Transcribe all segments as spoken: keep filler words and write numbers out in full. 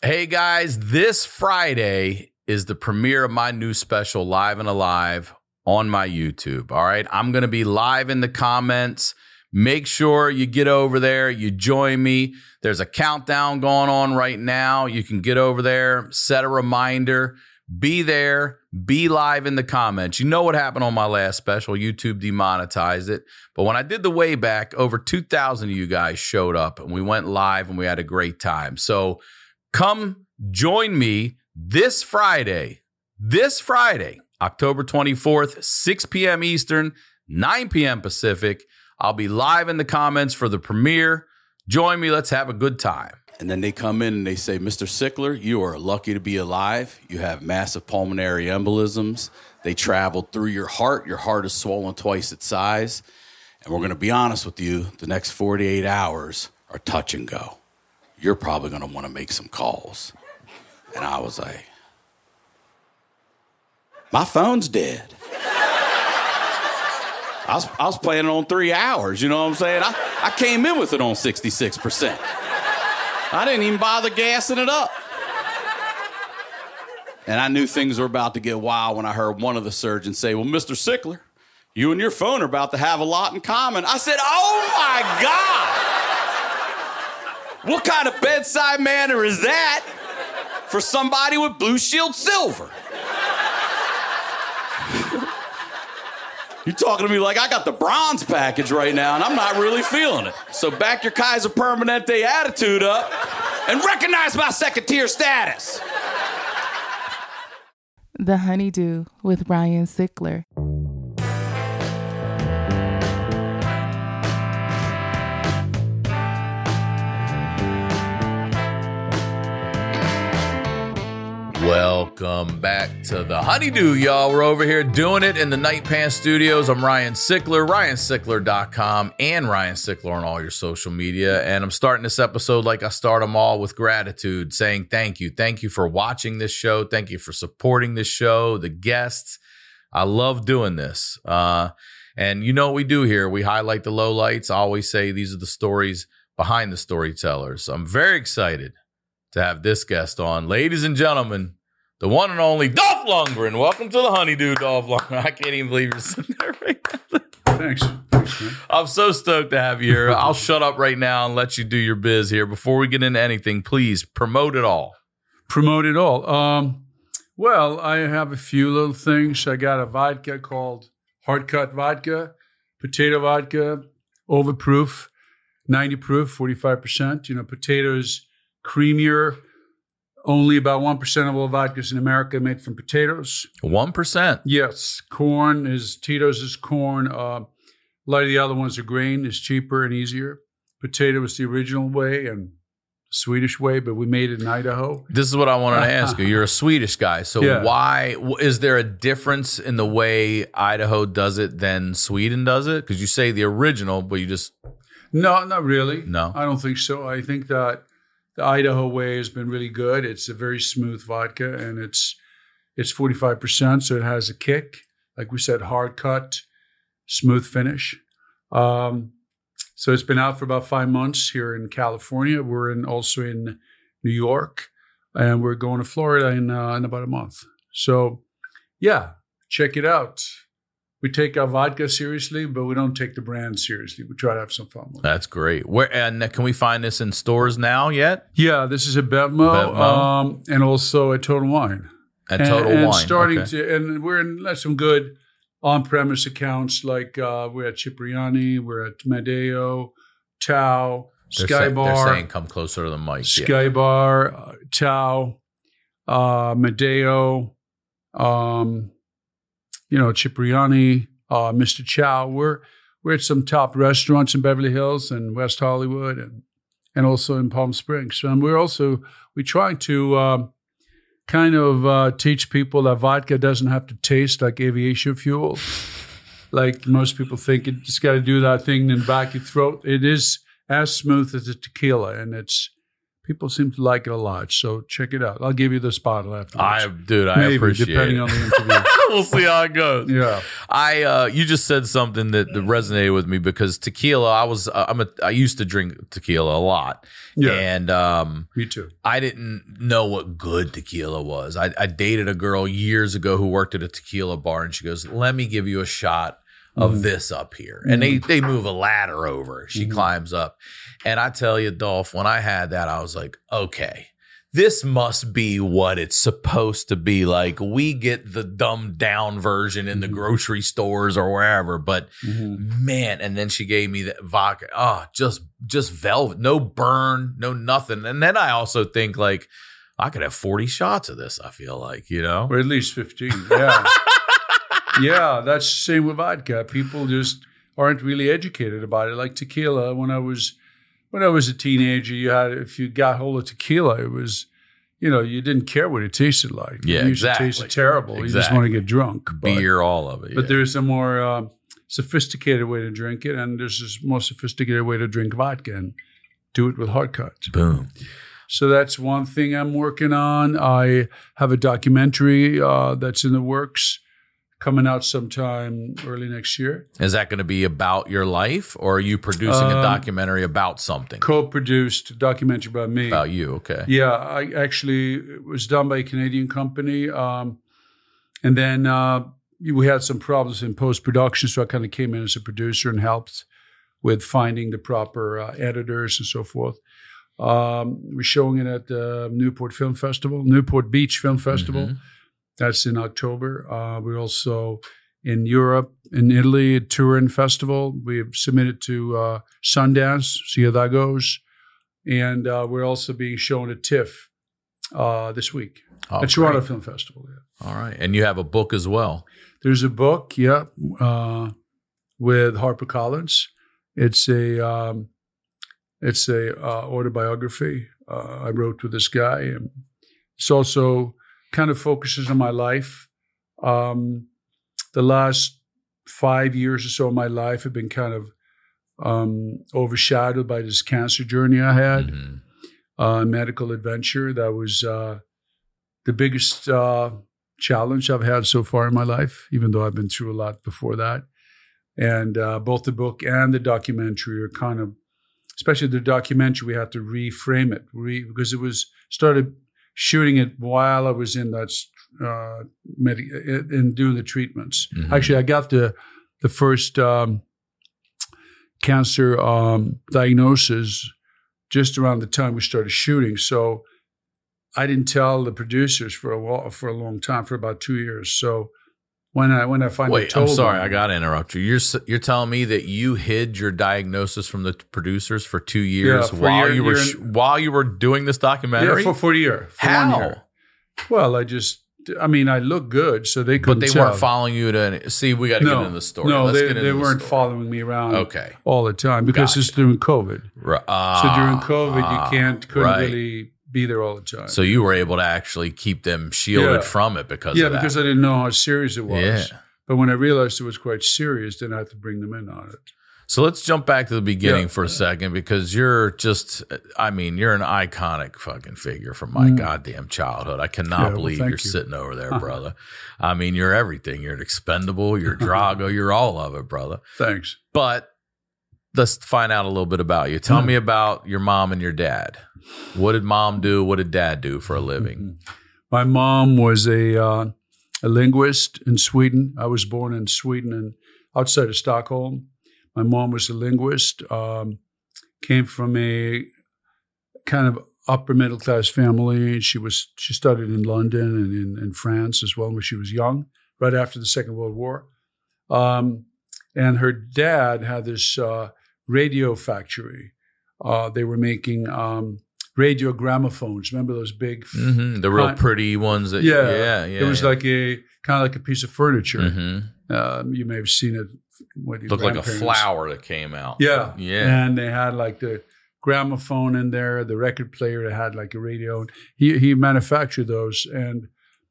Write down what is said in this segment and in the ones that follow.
Hey guys, this Friday is the premiere of my new special, Live and Alive, on my YouTube. All right, I'm going to be live in the comments. Make sure you get over there, you join me. There's a countdown going on right now. You can get over there, set a reminder, be there, be live in the comments. You know what happened on my last special? YouTube demonetized it. But when I did the way back, over two thousand of you guys showed up and we went live and we had a great time. So come join me this Friday, this Friday, October twenty-fourth, six p.m. Eastern, nine p.m. Pacific. I'll be live in the comments for the premiere. Join me. Let's have a good time. And then they come in and they say, Mister Sickler, you are lucky to be alive. You have massive pulmonary embolisms. They traveled through your heart. Your heart is swollen twice its size. And we're going to be honest with you, the next forty-eight hours are touch and go. You're probably going to want to make some calls. And I was like, my phone's dead. I was, I was planning on three hours, you know what I'm saying? I, I came in with it on sixty-six percent. I didn't even bother gassing it up. And I knew things were about to get wild when I heard one of the surgeons say, well, Mister Sickler, you and your phone are about to have a lot in common. I said, oh my God. What kind of bedside manner is that for somebody with Blue Shield Silver? You're talking to me like I got the bronze package right now, and I'm not really feeling it. So back your Kaiser Permanente attitude up and recognize my second tier status. The Honeydew with Ryan Sickler. Welcome back to the Honeydew, y'all. We're over here doing it in the Night Pants Studios. I'm Ryan Sickler, ryan sickler dot com, and Ryan Sickler on all your social media. And I'm starting this episode like I start them all with gratitude, saying thank you. Thank you for watching this show. Thank you for supporting this show, the guests. I love doing this. Uh, and you know what we do here. We highlight the lowlights. I always say these are the stories behind the storytellers. I'm very excited to have this guest on. Ladies and gentlemen, the one and only Dolph Lundgren. Welcome to the Honeydew, Dolph Lundgren. I can't even believe you're sitting there right now. Thanks. Thanks, man. I'm so stoked to have you here. I'll shut up right now and let you do your biz here. Before we get into anything, please promote it all. Promote it all. Um, well, I have a few little things. I got a vodka called Hard Cut Vodka, potato vodka, overproof, ninety proof, forty-five percent. You know, potatoes creamier. Only about one percent of all vodkas in America made from potatoes. one percent? Yes. Corn is, Tito's is corn. Uh, a lot of the other ones are grain. Is cheaper and easier. Potato is the original way and Swedish way, but we made it in Idaho. This is what I wanted to ask you. You're a Swedish guy. So Yeah. why, is there a difference in the way Idaho does it than Sweden does it? Because you say the original, but you just... No, not really. No? I don't think so. I think that the Idaho way has been really good. It's a very smooth vodka, and it's it's forty-five percent, so it has a kick. Like we said, hard cut, smooth finish. Um, so it's been out for about five months here in California. We're in also in New York, and we're going to Florida in, uh, in about a month. So, yeah, check it out. We take our vodka seriously, but we don't take the brand seriously. We try to have some fun with it. That's great. Where and can we find this in stores now yet? Yeah, this is a Bevmo, Bevmo. Um, and also a Total Wine. At and, Total and Wine. starting Okay. to, and we're in some good on-premise accounts like uh, we're at Cipriani, we're at Medeo, Tao, They're Sky say- Bar, They're saying come closer to the mic. Yeah. Sky Bar, uh, Tao, uh, Medeo, um, you know, Cipriani, uh, Mister Chow. We're we're at some top restaurants in Beverly Hills and West Hollywood, and and also in Palm Springs. And we're also we trying to um, kind of uh, teach people that vodka doesn't have to taste like aviation fuel. Like most people think, it just got to do that thing in the back of your throat. It is as smooth as a tequila, and it's people seem to like it a lot. So check it out. I'll give you this bottle afterwards. I, dude, I Maybe, appreciate depending it. on the interview. We'll see how it goes. Yeah. I, uh, you just said something that, that resonated with me because tequila. I was, uh, I'm a, I used to drink tequila a lot, Yeah. and um, Me too. I didn't know what good tequila was. I, I dated a girl years ago who worked at a tequila bar, and she goes, "Let me give you a shot of Mm-hmm. this up here." And they they move a ladder over. She Mm-hmm. climbs up, and I tell you, Dolph, when I had that, I was like, okay. This must be what it's supposed to be like. We get the dumbed down version in the Mm-hmm. grocery stores or wherever, but man, and then she gave me that vodka. Oh, just just velvet, no burn, no nothing. And then I also think like I could have forty shots of this, I feel like, you know? Or at least fifteen. Yeah. Yeah, that's the same with vodka. People just aren't really educated about it. Like tequila, when I was when I was a teenager, you had if you got hold of tequila, it was, you know, you didn't care what it tasted like. Yeah, it usually exactly. tasted terrible. You just Exactly. want to get drunk. But, Beer, all of it. but yeah. there's a more uh, sophisticated way to drink it, and there's this more sophisticated way to drink vodka and do it with hard cuts. Boom. So that's one thing I'm working on. I have a documentary uh, that's in the works, coming out sometime early next year. Is that going to be about your life, or are you producing a Um, documentary about something? Co-produced documentary by me. About you, okay. Yeah, I actually it was done by a Canadian company, um, and then uh, we had some problems in post-production, so I kind of came in as a producer and helped with finding the proper uh, editors and so forth. Um, we're showing it at the Newport Film Festival, Newport Beach Film Festival. Mhm. That's in October. Uh, we're also in Europe, in Italy, at Turin Festival. We've submitted to uh, Sundance, see how that goes. And uh, we're also being shown at TIFF uh, this week, Oh, at Toronto great. Film Festival. Yeah. All right. And you have a book as well. There's a book, yeah, uh, with HarperCollins. It's a um, it's a uh, autobiography uh, I wrote with this guy, and it's also kind of focuses on my life. Um, the last five years or so of my life have been kind of um, overshadowed by this cancer journey I had, Mhm. uh, medical adventure. That was uh, the biggest uh, challenge I've had so far in my life, even though I've been through a lot before that. And uh, both the book and the documentary are kind of, especially the documentary, we had to reframe it re, because it was started shooting it while I was in that uh, med- in doing the treatments. Mhm. Actually, I got the the first um, cancer um, diagnosis just around the time we started shooting. So I didn't tell the producers for a while, for a long time, for about two years. So when I when I finally Wait, told I'm sorry. them, I got to interrupt you. You're s- you're telling me that you hid your diagnosis from the producers for two years for a while year- you were year sh- and- while you were doing this documentary? yeah, for, for a year, for How? one year. Well, I just, I mean, I look good, so they But couldn't they tell. weren't following you to see. We got to no, get into the story. No, Let's they, get into they the weren't story. following me around Okay. all the time because Gotcha. it's during COVID. Right. So Ah, during COVID, ah, you can't couldn't right. really be there all the time. So you were able to actually keep them shielded Yeah. from it because yeah, of that. because I didn't know how serious it was. Yeah. But when I realized it was quite serious, then I had to bring them in on it. So let's jump back to the beginning Yeah. for a second because you're just, I mean, you're an iconic fucking figure from my goddamn childhood. I cannot Mm. Yeah, well, believe thank you're you. sitting over there, brother. I mean, you're everything. You're an expendable, you're Drago, you're all of it, brother. Thanks. But let's find out a little bit about you. Tell Hmm. me about your mom and your dad. What did mom do? What did dad do for a living? My mom was a uh, a linguist in Sweden. I was born in Sweden and outside of Stockholm. My mom was a linguist, um, came from a kind of upper middle class family. She was she studied in London and in, in France as well when she was young, right after the Second World War. Um, and her dad had this uh, radio factory. Uh, they were making um, radio gramophones. Remember those big? Mm-hmm. The real Hi- pretty ones that, Yeah, yeah, yeah. It was yeah. like a kind of like a piece of furniture. Mhm. Um, you may have seen it. With your Looked like a grandparents. flower that came out. Yeah, Yeah. And they had like the gramophone in there, the record player that had like a radio. He he manufactured those, and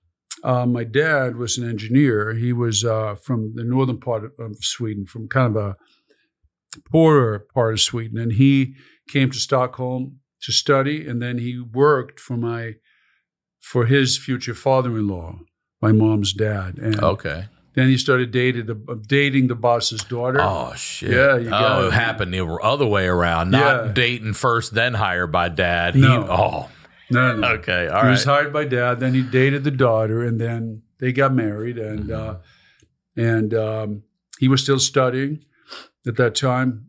uh, my dad was an engineer. He was uh, from the northern part of, of Sweden, from kind of a poorer part of Sweden, and he came to Stockholm to study, and then he worked for my for his future father-in-law, my mom's dad. And Okay. then he started dating the dating the boss's daughter. Oh shit! Yeah, you got oh, it. it happened the other way around. Not Yeah. dating first, then hired by dad. No. He, oh, No, no. okay, all he right. was hired by dad. Then he dated the daughter, and then they got married. And uh, and um, he was still studying at that time.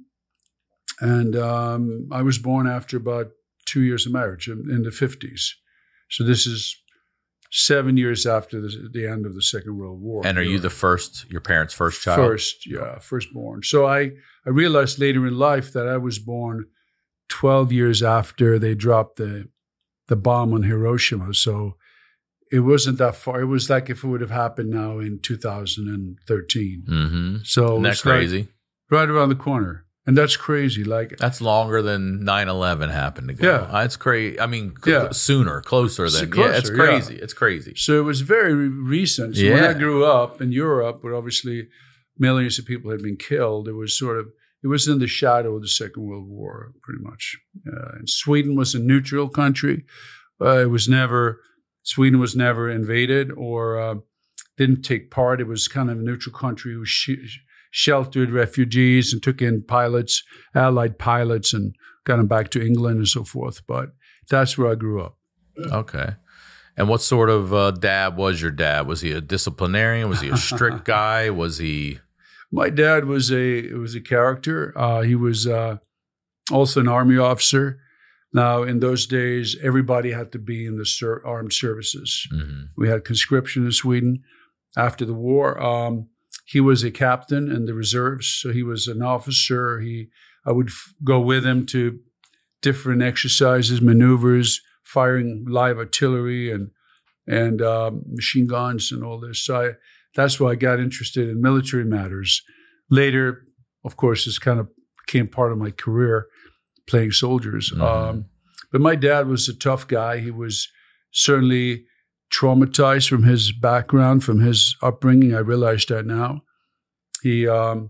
And um, I was born after about two years of marriage in, in the fifties. So this is seven years after the, the end of the Second World War. And are you the first? Your parents' first child? First, yeah, firstborn. So I, I realized later in life that I was born twelve years after they dropped the the bomb on Hiroshima. So it wasn't that far. It was like if it would have happened now in two thousand thirteen. Mm-hmm. So Isn't that it's like crazy? right around the corner. And that's crazy. Like, That's longer than nine eleven happened to go. Yeah. That's crazy. I mean, cl- Yeah. sooner, closer than. Closer, yeah, it's yeah. crazy. It's crazy. so it was very re- recent. So when Yeah. I grew up in Europe, where obviously millions of people had been killed, it was sort of, it was in the shadow of the Second World War, pretty much. Uh, and Sweden was a neutral country. Uh, it was never, Sweden was never invaded or uh, didn't take part. It was kind of a neutral country. It was sh- sheltered refugees and took in pilots, Allied pilots, and got them back to England and so forth. But that's where I grew up. Okay. And what sort of uh, dad was your dad? Was he a disciplinarian? Was he a strict guy? Was he? My dad was a was a character. Uh, he was uh, also an army officer. Now, in those days, everybody had to be in the ser- armed services. Mhm. We had conscription in Sweden after the war. Um, he was a captain in the reserves, so he was an officer. He, I would f- go with him to different exercises, maneuvers, firing live artillery and and um, machine guns and all this. So I, that's why I got interested in military matters. Later, of course, this kind of became part of my career, playing soldiers. Mhm. Um, but my dad was a tough guy. He was certainly traumatized from his background, from his upbringing. I realize that now. He um,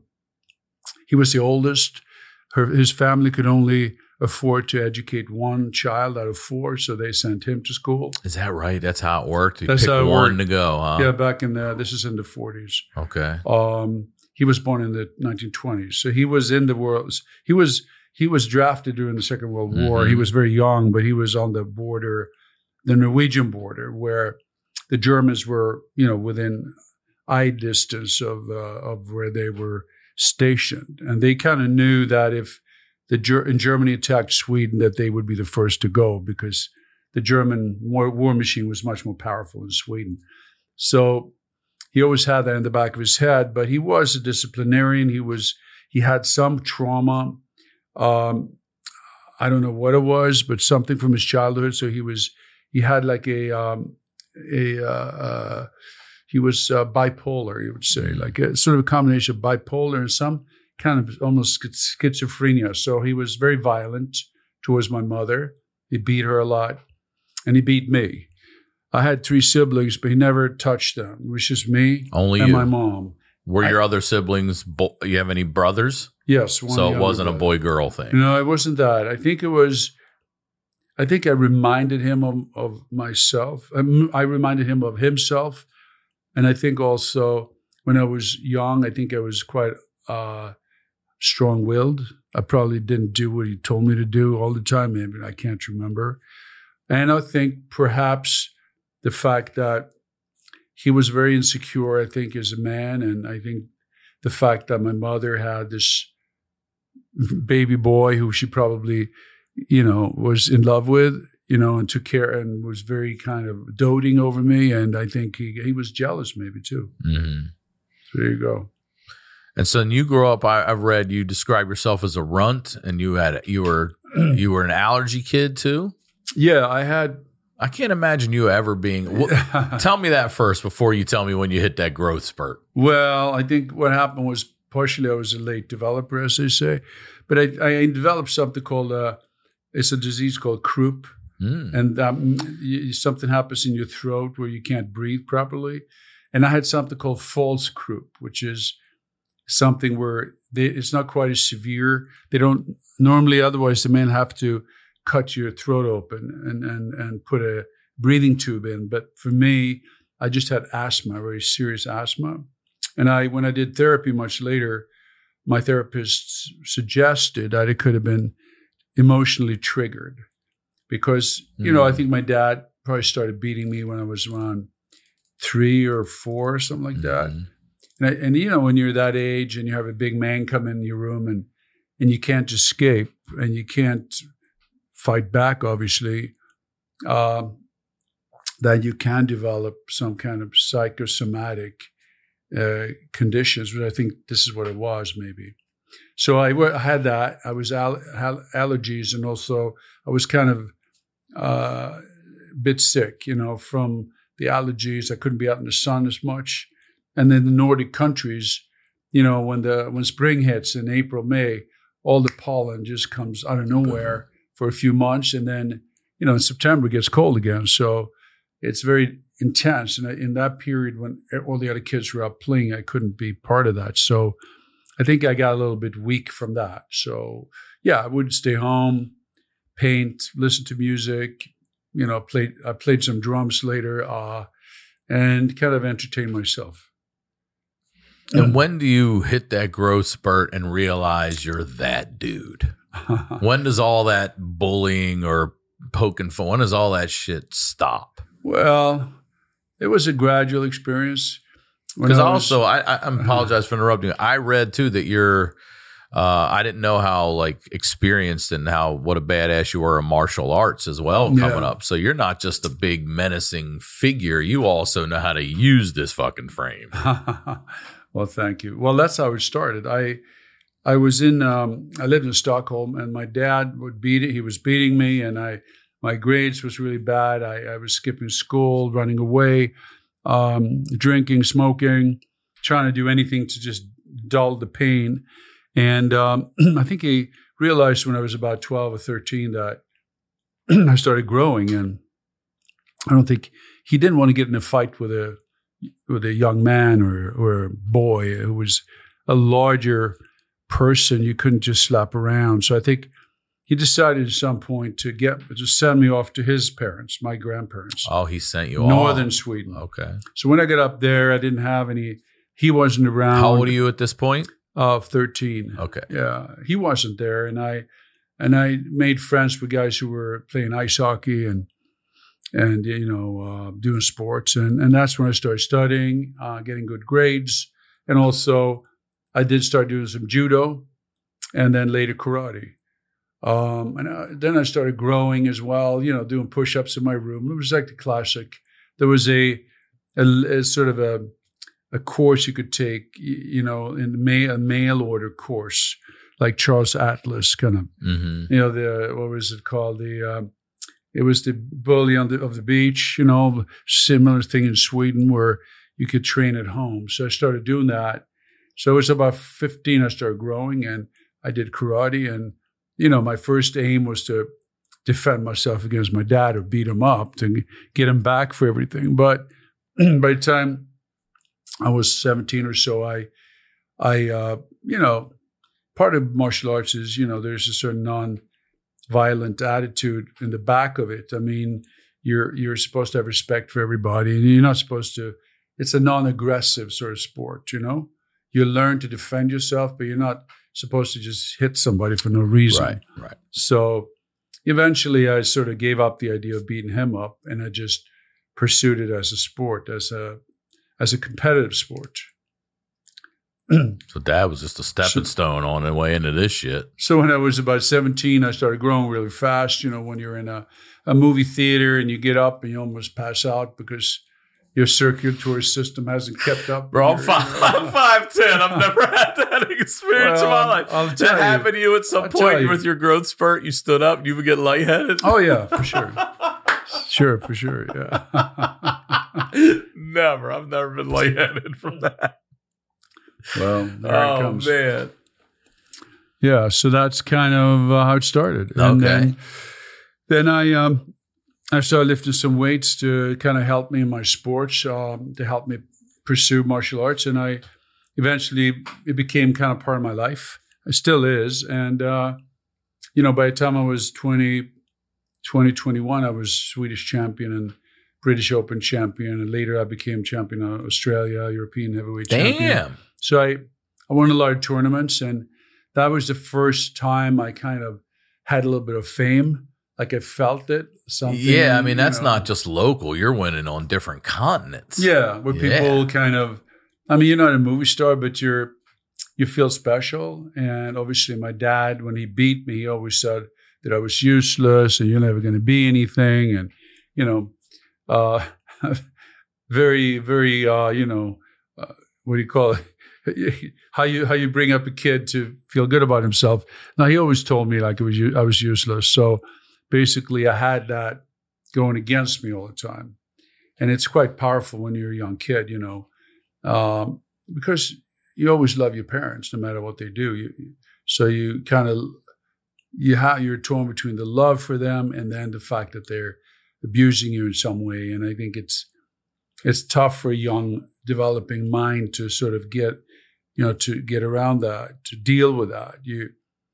he was the oldest. Her, his family could only afford to educate one child out of four, so they sent him to school. Is that right? That's how it worked. You That's picked how it one worked. to go, huh? Yeah, back in the, this is in the forties. Okay. Um, he was born in the nineteen twenties, so he was in the world. He was he was drafted during the Second World War. Mhm. He was very young, but he was on the border, the Norwegian border, where the Germans were, you know, within eye distance of uh, of where they were stationed, and they kind of knew that if the Ger- in Germany attacked Sweden, that they would be the first to go because the German war, war machine was much more powerful in Sweden. So he always had that in the back of his head. But he was a disciplinarian. He was he had some trauma. Um, I don't know what it was, but something from his childhood. So he was he had like a um, a uh, uh, he was uh, bipolar, you would say, like a sort of a combination of bipolar and some kind of almost schizophrenia. So he was very violent towards my mother. He beat her a lot, and he beat me. I had three siblings, but he never touched them. It was just me Only and you. my mom. Were I- your other siblings? Bo- you have any brothers? Yes, one So it younger wasn't a brother. boy girl thing. No, it wasn't that. I think it was. I think I reminded him of, of myself. I, I reminded him of himself, and I think also when I was young, I think I was quite uh, strong-willed. I probably didn't do what he told me to do all the time. Maybe I can't remember. And I think perhaps the fact that he was very insecure, I think, as a man, and I think the fact that my mother had this baby boy who she probably, you know, was in love with, you know, and took care and was very kind of doting over me. And I think he, he was jealous maybe too. Mhm. So there you go. And so when you grew up, I, I've read you describe yourself as a runt, and you had you were you were an allergy kid too. Yeah, I had. I can't imagine you ever being. wh- tell me that first before you tell me when you hit that growth spurt. Well, I think what happened was partially I was a late developer, as they say, but I, I developed something called uh, it's a disease called croup, Mm. and um, y- something happens in your throat where you can't breathe properly. And I had something called false croup, which is something where they, it's not quite as severe. They don't normally, otherwise, the men have to cut your throat open and, and, and put a breathing tube in. But for me, I just had asthma, very serious asthma. And I, when I did therapy much later, my therapist suggested that it could have been emotionally triggered because, you mm. know, I think my dad probably started beating me when I was around three or four or something like that. Mm. And, I, and, you know, when you're that age and you have a big man come in your room and, and you can't escape and you can't fight back, obviously, uh, that you can develop some kind of psychosomatic uh, conditions, which I think this is what it was maybe. So I, I had that. I was al- al- allergies, and also I was kind of uh, a bit sick, you know, from the allergies. I couldn't be out in the sun as much. And then the Nordic countries, you know, when the when spring hits in April, May, all the pollen just comes out of nowhere for a few months, and then, you know, in September it gets cold again. So it's very intense. And in that period when all the other kids were out playing, I couldn't be part of that. So I think I got a little bit weak from that. So yeah, I would stay home, paint, listen to music, you know, played, I played some drums later, uh, and kind of entertain myself. And when do you hit that growth spurt and realize you're that dude? When does all that bullying or poking fun, when does all that shit stop? Well, it was a gradual experience. Because also, I, I apologize for interrupting you. I read too that you're, uh, I didn't know how like experienced and how, what a badass you were in martial arts as well coming yeah. up. So you're not just a big menacing figure. You also know how to use this fucking frame. Well, thank you. Well, that's how it started. I, I was in, um, I lived in Stockholm, and my dad would beat it. He was beating me, and I, my grades was really bad. I, I was skipping school, running away, um, drinking, smoking, trying to do anything to just dull the pain. And um, I think he realized when I was about twelve or thirteen that I started growing, and I don't think he didn't want to get in a fight with a with a young man or or a boy who was a larger person. You couldn't just slap around. So I think he decided at some point to get to send me off to his parents, my grandparents. Oh, he sent you Northern off. Sweden. Okay. So when I got up there, I didn't have any. He wasn't around. How old are you at this point? Uh, thirteen. Okay. Yeah, he wasn't there, and I and I made friends with guys who were playing ice hockey and and you know uh, doing sports, and and that's when I started studying, uh, getting good grades, and also I did start doing some judo, and then later karate. Um, and uh, then I started growing as well, you know, doing push-ups in my room. It was like the classic. There was a, a, a sort of a, a course you could take, you know, in the ma- a mail order course, like Charles Atlas kind of, mm-hmm. you know, the, what was it called? The, um, it was the bully on the, of the beach, you know, similar thing in Sweden where you could train at home. So I started doing that. So it was about fifteen, I started growing, and I did karate. And, you know, my first aim was to defend myself against my dad or beat him up to get him back for everything. But by the time I was seventeen or so, I, I, uh, you know, part of martial arts is, you know, there's a certain non-violent attitude in the back of it. I mean, you're you're supposed to have respect for everybody, and you're not supposed to. It's a non-aggressive sort of sport, you know. You learn to defend yourself, but you're not supposed to just hit somebody for no reason. Right, right. So eventually I sort of gave up the idea of beating him up, and I just pursued it as a sport, as a as a competitive sport. So dad was just a stepping so, stone on the way into this shit. So when I was about seventeen, I started growing really fast. You know, when you're in a, a movie theater and you get up and you almost pass out because your circulatory system hasn't kept up. Bro, I'm five, I'm five ten. I've never had that experience well, in my life. I'll Did that happen to you at some I'll point you. with your growth spurt? You stood up and you would get lightheaded? Oh, yeah, for sure. Sure, for sure, yeah. Never. I've never been lightheaded from that. Well, there oh, it comes. Man. Yeah, so that's kind of uh, how it started. And okay. Then, then I... um. I started lifting some weights to kind of help me in my sports, um, to help me pursue martial arts. And I eventually, it became kind of part of my life. It still is. And, uh, you know, by the time I was twenty, twenty twenty-one, I was Swedish champion and British Open champion, and later I became champion of Australia, European heavyweight Damn. champion. So I, I won a lot of tournaments, and that was the first time I kind of had a little bit of fame. Like I felt it. Something. Yeah, I mean, that's you know. not just local. You're winning on different continents. Yeah, where Yeah. people kind of, I mean, you're not a movie star, but you're, you feel special. And obviously my dad, when he beat me, he always said that I was useless and you're never going to be anything. And, you know, uh, very, very, uh, you know, uh, what do you call it? how you how you bring up a kid to feel good about himself. Now, he always told me like it was I was useless. So basically, I had that going against me all the time. And it's quite powerful when you're a young kid, you know, um, because you always love your parents no matter what they do. You, so you kind of, you have, you're torn between the love for them and then the fact that they're abusing you in some way. And I think it's it's tough for a young developing mind to sort of get, you know, to get around that, to deal with that. You,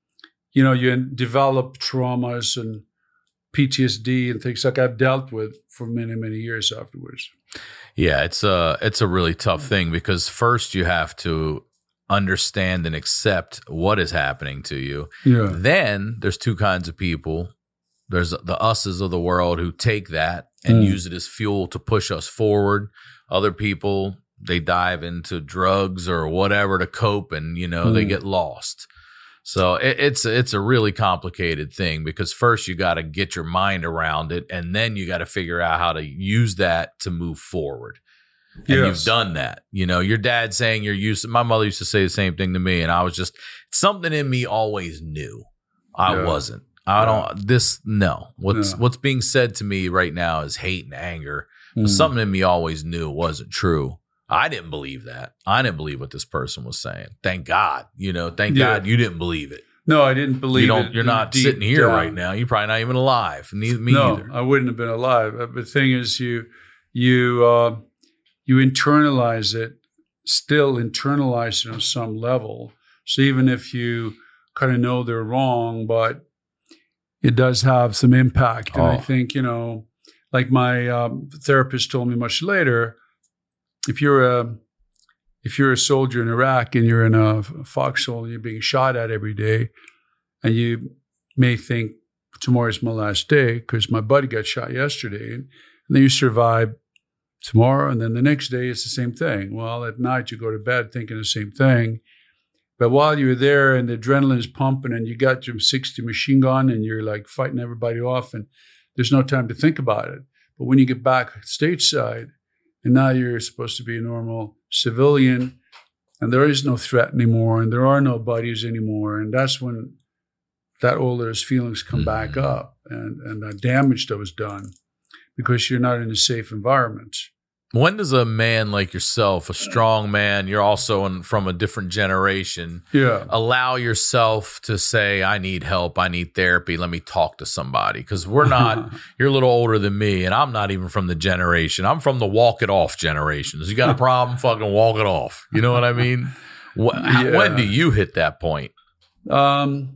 you know, you develop traumas and P T S D and things like I've dealt with for many, many years afterwards. Yeah, it's a it's a really tough thing because first you have to understand and accept what is happening to you. Yeah. Then there's two kinds of people. There's the us's of the world who take that and Mm. use it as fuel to push us forward. Other people, they dive into drugs or whatever to cope, and you know they Mm. get lost. So it, it's it's a really complicated thing because first you got to get your mind around it, and then you got to figure out how to use that to move forward. And Yes. you've done that. You know, your dad saying you're used. My mother used to say the same thing to me, and I was just something in me always knew I Yeah. wasn't. I don't. This no. What's No. what's being said to me right now is hate and anger. Mm. Something in me always knew it wasn't true. I didn't believe that. I didn't believe what this person was saying. Thank God. You know, thank Yeah. God you didn't believe it. No, I didn't believe You don't. it. You're not deep sitting here down. right now. You're probably not even alive. Neither me no, either. I wouldn't have been alive. But the thing is, you you uh, you internalize it, still internalize it on some level. So even if you kind of know they're wrong, but it does have some impact. And I Oh. think, you know, like my um, therapist told me much later, if you're a if you're a soldier in Iraq and you're in a foxhole and you're being shot at every day, and you may think tomorrow's my last day because my buddy got shot yesterday, and then you survive tomorrow, and then the next day it's the same thing. Well, at night you go to bed thinking the same thing. But while you're there and the adrenaline is pumping and you got your sixty machine gun and you're like fighting everybody off and there's no time to think about it. But when you get back stateside and now you're supposed to be a normal civilian and there is no threat anymore and there are no buddies anymore, and that's when that all those feelings come Mm-hmm. back up and, and the damage that was done because you're not in a safe environment. When does a man like yourself, a strong man, you're also in, from a different generation, Yeah. allow yourself to say, I need help, I need therapy, let me talk to somebody? Because we're not, you're a little older than me, and I'm not even from the generation. I'm from the walk it off generations. You got a problem, fucking walk it off. You know what I mean? Wh- how- Yeah. When do you hit that point? Um,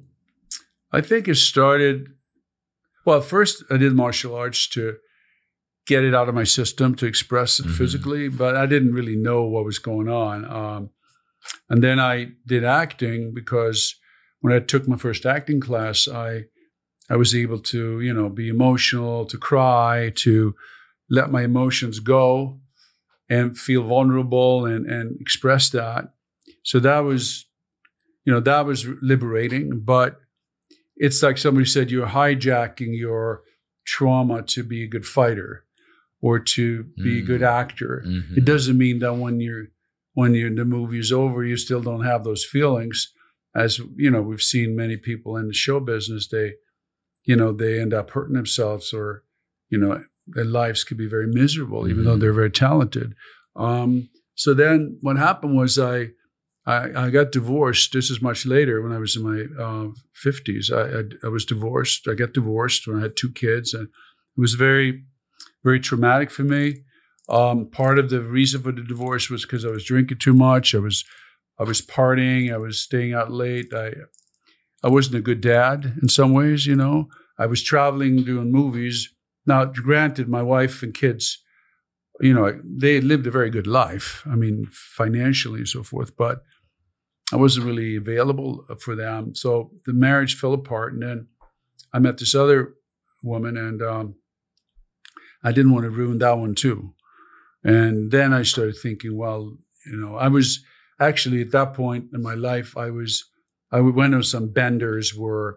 I think it started, well, first I did martial arts to get it out of my system, to express it Mhm. physically, but I didn't really know what was going on. Um, and then I did acting because when I took my first acting class, I I was able to, you know, be emotional, to cry, to let my emotions go and feel vulnerable and, and express that. So that was, you know, that was liberating, but it's like somebody said, you're hijacking your trauma to be a good fighter or to be a good actor. Mhm. It doesn't mean that when you're when you're, the movie is over, you still don't have those feelings. As you know, we've seen many people in the show business, they, you know, they end up hurting themselves, or, you know, their lives could be very miserable, even Mhm. though they're very talented. Um, so then what happened was I, I I got divorced. This is much later when I was in my uh, fifties. I, I I was divorced. I got divorced when I had two kids, and it was very, very traumatic for me. Um, part of the reason for the divorce was because I was drinking too much. I was I was partying. I was staying out late. I I wasn't a good dad in some ways, you know. I was traveling, doing movies. Now, granted, my wife and kids, you know, they lived a very good life. I mean, financially and so forth, but I wasn't really available for them. So the marriage fell apart. And then I met this other woman, and um, I didn't want to ruin that one too. And then I started thinking, well, you know, I was actually at that point in my life, I was, I went on some benders where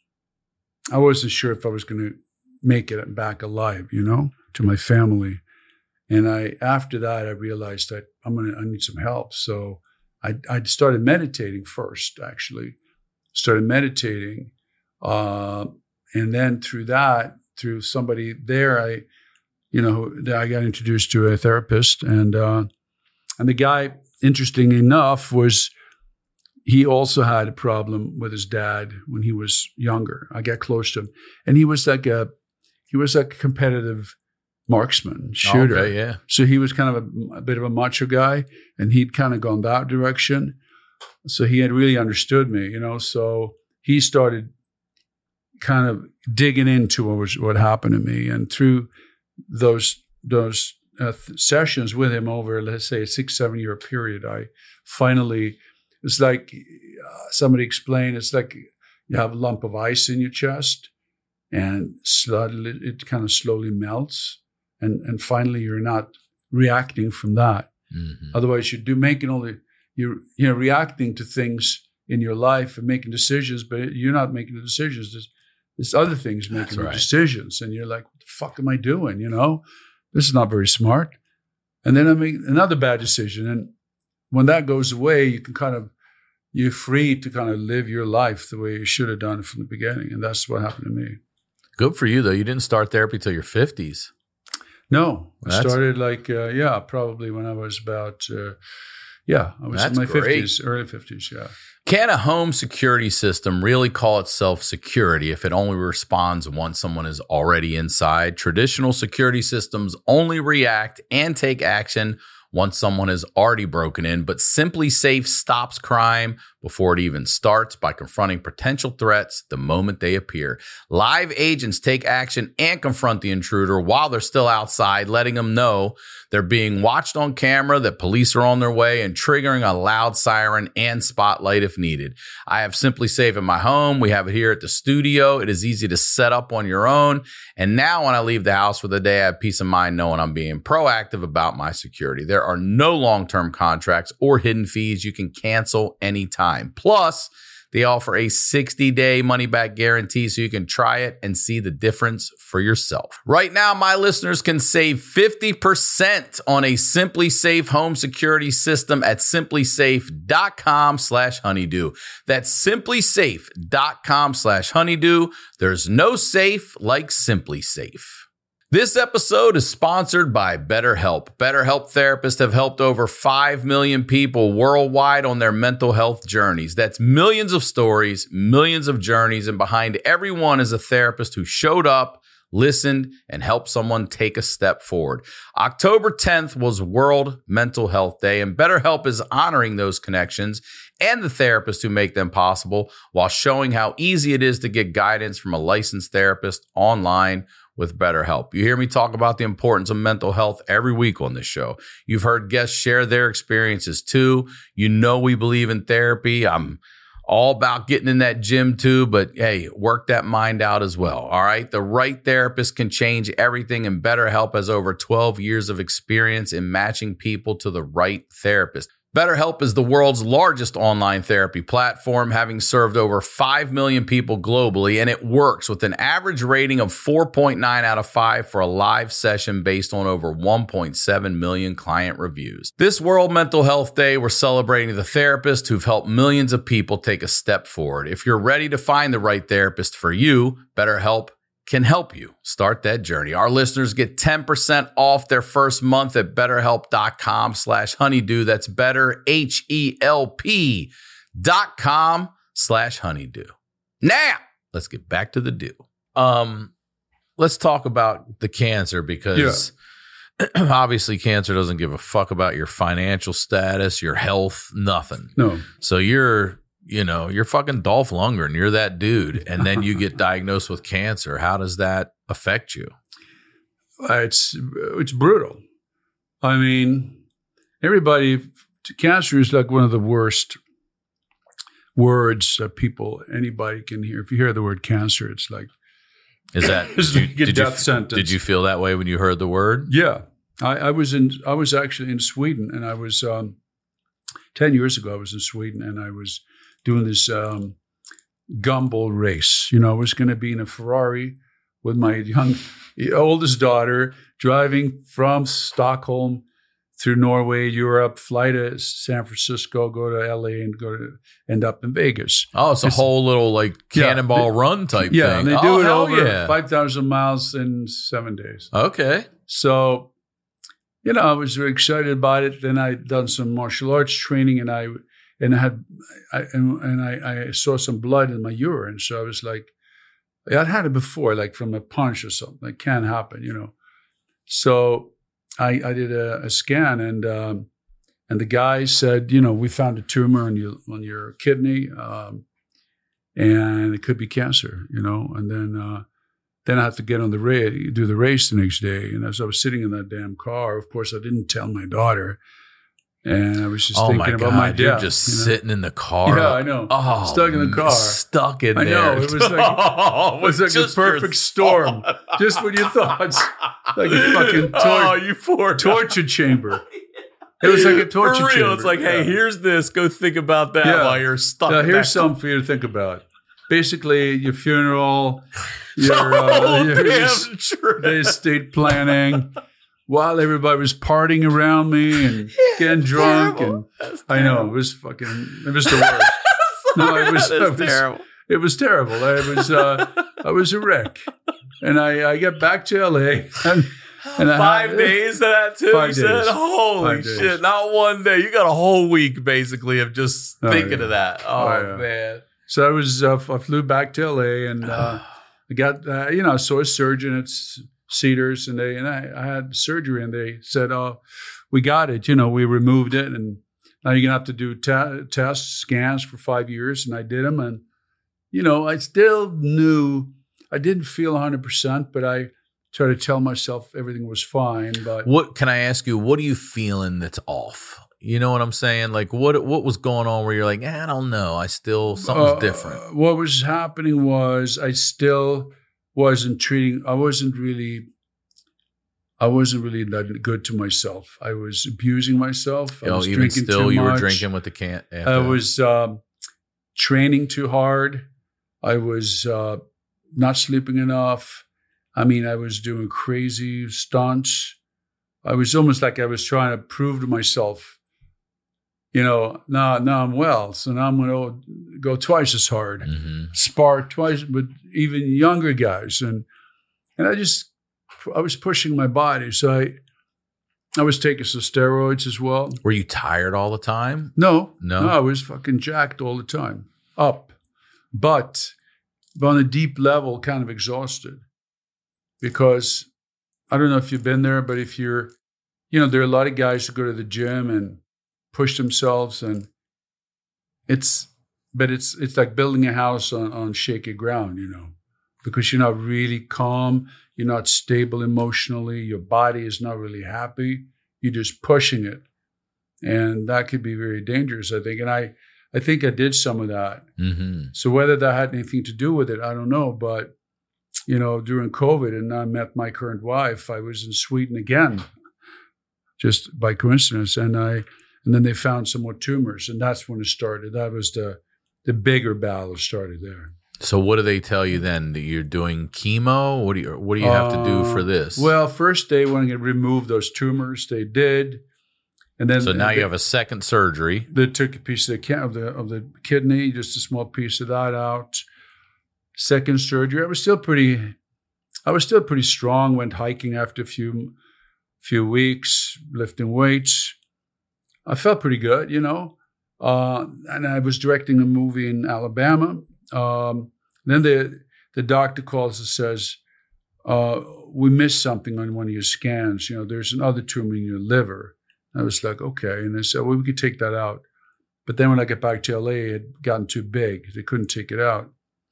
I wasn't sure if I was going to make it back alive, you know, to my family. And I, after that, I realized that I'm going to, I need some help. So I, I started meditating first, actually, started meditating. Uh, and then through that, through somebody there, I, you know, I got introduced to a therapist, and, uh, and the guy, interesting enough, was, he also had a problem with his dad when he was younger. I got close to him, and he was like a, he was like a competitive marksman, shooter. Okay, yeah. So he was kind of a, a bit of a macho guy, and he'd kind of gone that direction. So he had really understood me, you know. So he started kind of digging into what was what happened to me, and through those those uh, th- sessions with him over, let's say, a six seven year period, I finally, it's like uh, somebody explained, it's like you have a lump of ice in your chest, and slowly, it kind of slowly melts. And and finally, you're not reacting from that. Mm-hmm. Otherwise, you're do making all the you're you know reacting to things in your life and making decisions, but you're not making the decisions. There's, there's other things making That's the right. decisions, and you're like, "What the fuck am I doing?" You know, this is not very smart. And then I make another bad decision, and when that goes away, you can kind of you're free to kind of live your life the way you should have done it from the beginning, and that's what happened to me. Good for you, though. You didn't start therapy till your fifties. No, I That's, started like, uh, yeah, probably when I was about, uh, yeah, I was That's in my great. fifties, early fifties, yeah. Can a home security system really call itself security if it only responds once someone is already inside? Traditional security systems only react and take action once someone has already broken in, but Simply Safe stops crime before it even starts by confronting potential threats the moment they appear. Live agents take action and confront the intruder while they're still outside, letting them know they're being watched on camera, that police are on their way, and triggering a loud siren and spotlight if needed. I have Simply Safe in my home. We have it here at the studio. It is easy to set up on your own. And now when I leave the house for the day, I have peace of mind knowing I'm being proactive about my security. There are no long-term contracts or hidden fees. You can cancel anytime. Plus, they offer a sixty day money-back guarantee so you can try it and see the difference for yourself. Right now, my listeners can save fifty percent on a Simply Safe home security system at simplysafe.com slash honeydew. That's simplysafe.com slash honeydew. There's no safe like Simply Safe. This episode is sponsored by BetterHelp. BetterHelp therapists have helped over five million people worldwide on their mental health journeys. That's millions of stories, millions of journeys, and behind every one is a therapist who showed up, listened, and helped someone take a step forward. October tenth was World Mental Health Day, and BetterHelp is honoring those connections and the therapists who make them possible while showing how easy it is to get guidance from a licensed therapist online with BetterHelp. You hear me talk about the importance of mental health every week on this show. You've heard guests share their experiences too. You know we believe in therapy. I'm all about getting in that gym too, but hey, work that mind out as well, all right? The right therapist can change everything, and BetterHelp has over twelve years of experience in matching people to the right therapist. BetterHelp is the world's largest online therapy platform, having served over five million people globally, and it works with an average rating of four point nine out of five for a live session based on over one point seven million client reviews. This World Mental Health Day, we're celebrating the therapists who've helped millions of people take a step forward. If you're ready to find the right therapist for you, BetterHelp can help you start that journey. Our listeners get ten percent off their first month at betterhelp.com slash honeydew. That's better, H E L P dot com slash honeydew. Now, let's get back to the do. Um, let's talk about the cancer because yeah. obviously cancer doesn't give a fuck about your financial status, your health, nothing. No. So you're you know, you're fucking Dolph Lundgren. You're that dude. And then you get diagnosed with cancer. How does that affect you? It's it's brutal. I mean, everybody, cancer is like one of the worst words that people, anybody can hear. If you hear the word cancer, it's like, is that it's did you, like a did death you, sentence. Did you feel that way when you heard the word? Yeah, I, I was in. I was actually in Sweden, and I was um, ten years ago. I was in Sweden, and I was doing this um, gumball race. You know, I was going to be in a Ferrari with my young oldest daughter, driving from Stockholm through Norway, Europe, fly to San Francisco, go to L A, and go to end up in Vegas. Oh, it's a It's- whole little like cannonball Yeah, they- run type Yeah, thing. and they oh, do it hell over yeah. five thousand miles in seven days. Okay. So, you know, I was very excited about it. Then I'd done some martial arts training, and I and I had I, and, and I, I saw some blood in my urine. So I was like, I'd had it before, like from a punch or something. It can happen, you know. So I, I did a, a scan, and um, and the guy said, you know, we found a tumor on your on your kidney, um, and it could be cancer, you know. And then uh, then I had to get on the race, do the race the next day. And as I was sitting in that damn car, of course, I didn't tell my daughter, and I was just Oh thinking my about God. my death. You're just you know? sitting in the car. Yeah, I know. Oh, Stuck in the car. Stuck in I there. know. It was like, Oh, it was like a just your perfect storm. thought. Just when you thought, like a fucking tor- oh, you poor torture chamber. It was like a torture For real, chamber. it's like, hey, Yeah. here's this. Go think about that Yeah. while you're stuck. Now, in here's that. something for you to think about. Basically, your funeral, your, Oh, uh, your damn es- trip. the estate planning, while everybody was partying around me and getting drunk, terrible. and I know it was fucking, it was the worst. No, it was, That it is was terrible. It was terrible. I was, uh, I was a wreck, and I, I got back to L A. And, and I Five had- days of that too. Five you said, days. holy Five days. shit! Not one day. You got a whole week basically of just Oh, thinking yeah. of that. Oh, Oh, yeah. man. So I was, uh, I flew back to L A, and uh, I got, uh, you know, I saw a surgeon at C- Cedars, and they, and I, I had surgery, and they said, "Oh, we got it. You know, we removed it, and now you're gonna have to do te- tests, scans for five years." And I did them, and you know, I still knew I didn't feel one hundred percent, but I tried to tell myself everything was fine. But What can I ask you? What are you feeling that's off? You know what I'm saying? Like what what was going on where you're like, eh, I don't know. I still something's Uh, different. What was happening was I still wasn't treating. I wasn't really. I wasn't really that good to myself. I was abusing myself. I Oh, was even drinking still, too you were much. drinking with the can. I was um, training too hard. I was uh, not sleeping enough. I mean, I was doing crazy stunts. I was almost like I was trying to prove to myself, you know, now, now I'm well, so now I'm going to go twice as hard, Mm-hmm. spar twice with even younger guys, and and I just I was pushing my body, so I I was taking some steroids as well. Were you tired all the time? No, No? I was fucking jacked all the time, up, but, but on a deep level, kind of exhausted, because I don't know if you've been there, but if you're, you know, there are a lot of guys who go to the gym and push themselves, and it's, but it's it's like building a house on, on shaky ground, you know, because you're not really calm, you're not stable emotionally, your body is not really happy, you're just pushing it. And that could be very dangerous, I think. And I, I think I did some of that. Mm-hmm. So whether that had anything to do with it, I don't know. But, you know, during COVID, and I met my current wife, I was in Sweden again, just by coincidence. And I, and then they found some more tumors, and that's when it started. That was the, the bigger battle started there. So what do they tell you then? That you're doing chemo? What do you what do you have to do for this? Uh, Well, first they wanted to remove those tumors. They did. And then so now they, you have a second surgery. They took a piece of the, ca- of the of the kidney, just a small piece of that out. Second surgery. I was still pretty. I was still pretty strong. Went hiking after a few few weeks, lifting weights. I felt pretty good, you know. Uh, and I was directing a movie in Alabama. Um, then the the doctor calls and says, uh, "We missed something on one of your scans. You know, there's another tumor in your liver." I was like, okay. And they said, well, we could take that out. But then when I got back to L A, it had gotten too big. They couldn't take it out.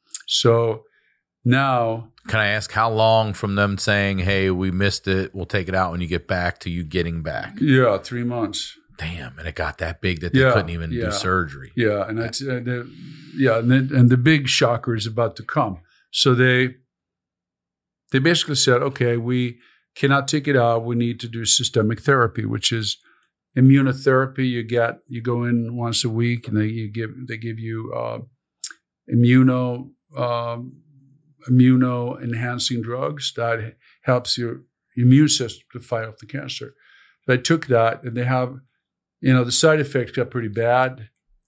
So now, can I ask how long from them saying, "Hey, we missed it, we'll take it out when you get back," to you getting back? Yeah, three months. Damn, and it got that big that they yeah, couldn't even yeah. do surgery. Yeah, and that's uh, the, yeah, and the, and the big shocker is about to come. So they they basically said, okay, we cannot take it out. We need to do systemic therapy, which is immunotherapy. You get you go in once a week, and they you give they give you uh, immuno um, immuno enhancing drugs that helps your immune system to fight off the cancer. So I took that, and they have, you know, the side effects got pretty bad.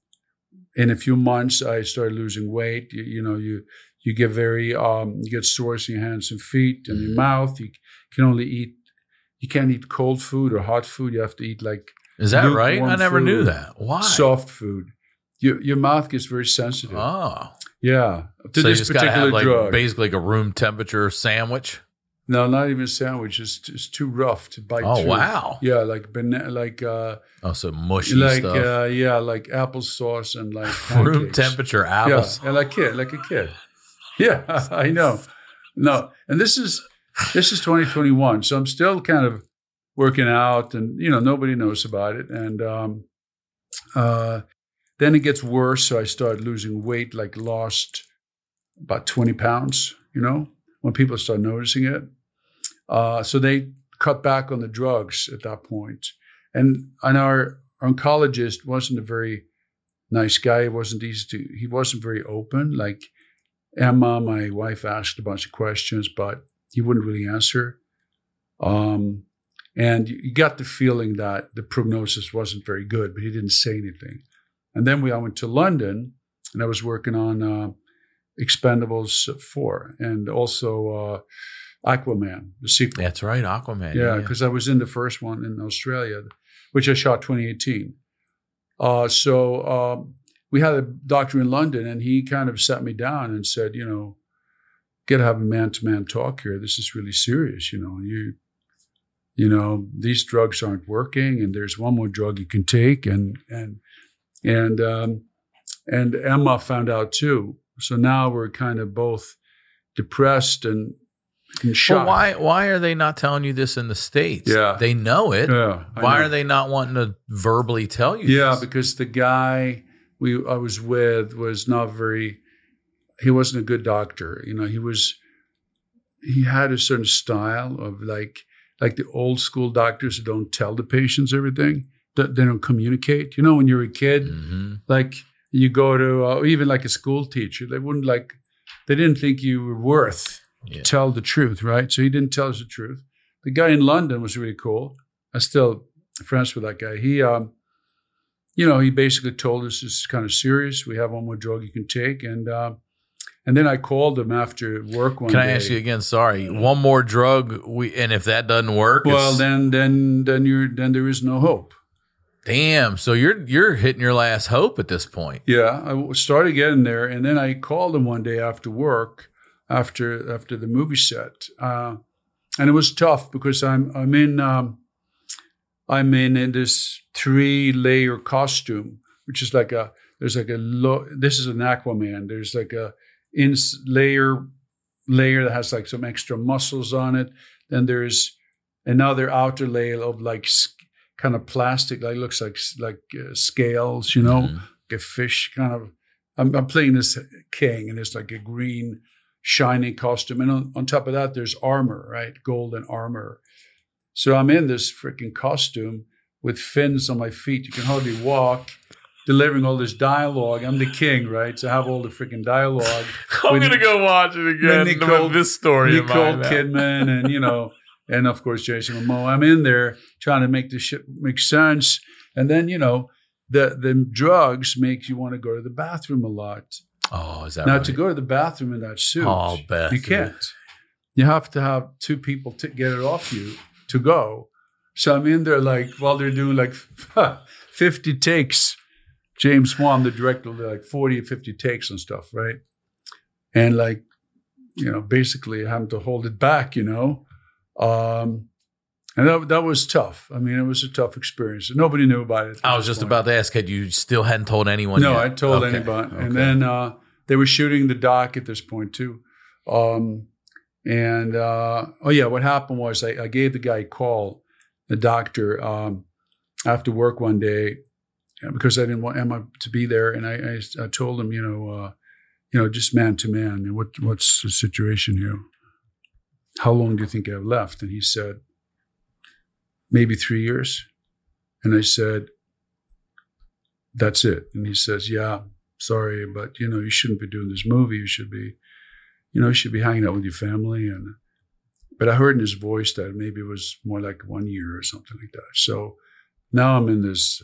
In a few months, I started losing weight. You, you know, you you get very um, you get sores in your hands and feet and your mouth. You can only eat. You can't eat cold food or hot food. You have to eat like. Is that right? I never food, knew that. Why? Soft food. Your your mouth gets very sensitive. Oh, yeah. To so this you just gotta particular have like drug. basically like a room temperature sandwich. No, not even a sandwich. It's, it's too rough to bite Oh through. wow! Yeah, like banana, like uh, oh, so mushy like stuff. uh, yeah, like applesauce and like Room pancakes. temperature Yeah, apples. and like kid, like a kid. Yeah, I know. No, and this is this is twenty twenty-one, so I'm still kind of working out, and you know nobody knows about it, and um, uh, then it gets worse. So I started losing weight, like lost about twenty pounds. You know, when people start noticing it. Uh, so they cut back on the drugs at that point. And, and our, our oncologist wasn't a very nice guy. He wasn't easy to, he wasn't very open. Like Emma, my wife, asked a bunch of questions, but he wouldn't really answer. Um, and you got the feeling that the prognosis wasn't very good, but he didn't say anything. And then we, I went to London, and I was working on uh, Expendables four and also uh, Aquaman, the sequel. That's right, Aquaman. Yeah, because I was in the first one in Australia, which I shot twenty eighteen. Uh, so um, we had a doctor in London, and he kind of sat me down and said, you know, got to have a man-to-man talk here. This is really serious. You know, you, you know, these drugs aren't working, and there's one more drug you can take, and and and um, and Emma found out too. So now we're kind of both depressed and. Well, why why are they not telling you this in the States? Yeah. They know it. Yeah, why know. are they not wanting to verbally tell you Yeah, this? because the guy we I was with was not very, he wasn't a good doctor. You know, he was, he had a certain style of like, like the old school doctors who don't tell the patients everything, that they don't communicate. You know, when you're a kid, Mm-hmm. like you go to, uh, even like a school teacher, they wouldn't like, they didn't think you were worth Yeah. tell the truth, right? So he didn't tell us the truth. The guy in London was really cool. I'm still friends with that guy. He, um, you know, he basically told us it's kind of serious. We have one more drug you can take, and uh, and then I called him after work one Can day. I ask you again? Sorry, one more drug. We and if that doesn't work, Well, it's, then then then you're then there is no hope. damn. So you're you're hitting your last hope at this point. Yeah, I started getting there, and then I called him one day after work. After after the movie set, uh, and it was tough because I'm I'm in um, I'm in, in this three layer costume, which is like a there's like a lo- this is an Aquaman. There's like a ins layer layer that has like some extra muscles on it. Then there's another outer layer of like kind of plastic, like looks like like uh, scales, you know, Mm-hmm. like a fish kind of. I'm, I'm playing this king, and it's like a green. Shiny costume. And on, on top of that, there's armor, right? Golden armor. So I'm in this freaking costume with fins on my feet. You can hardly walk, delivering all this dialogue. I'm the king, right? So I have all the freaking dialogue. I'm With- gonna go watch it again. Nicole- with this story in Nicole mind now. Kidman and, you know, and of course, Jason Momoa. I'm in there trying to make this shit make sense. And then, you know, the, the drugs make you want to go to the bathroom a lot. Oh, is that Now, right? to go to the bathroom in that suit, Oh, Beth, you can't. You have to have two people to get it off you to go. So I'm in there like, while they're doing like fifty takes, James Wan, the director, will do like forty or fifty takes and stuff, right? And like, you know, basically having to hold it back, you know. Um, And that, that was tough. I mean, it was a tough experience. Nobody knew about it. I was just point. about to ask, had you still hadn't told anyone no, yet? I told okay. anybody. Okay. And then uh, they were shooting the doc at this point too. Um, and, uh, oh yeah, what happened was I, I gave the guy a call, the doctor, um, after work one day, because I didn't want Emma to be there. And I, I, I told him, you know, uh, you know, just man to man, what, what's the situation here? How long do you think I have left? And he said, maybe three years. And I said, that's it. And he says, yeah, sorry, but, you know, you shouldn't be doing this movie. You should be, you know, you should be hanging out with your family. And, but I heard in his voice that maybe it was more like one year or something like that. So now I'm in this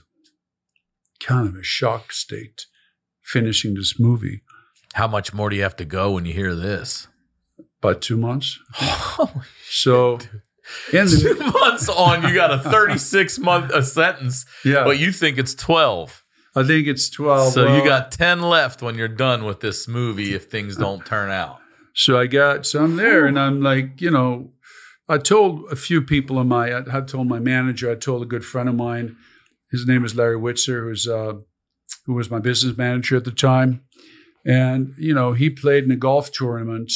kind of a shock state finishing this movie. How much more do you have to go when you hear this? About two months. Holy so in two the, months on, you got a thirty-six month a sentence, yeah, but you think it's twelve. I think it's twelve. So uh, you got ten left when you're done with this movie if things don't turn out. So I got, so I'm there and I'm like, you know, I told a few people in my, I had told my manager, I told a good friend of mine, his name is Larry Witzer, who's, uh, who was my business manager at the time. And, you know, he played in a golf tournament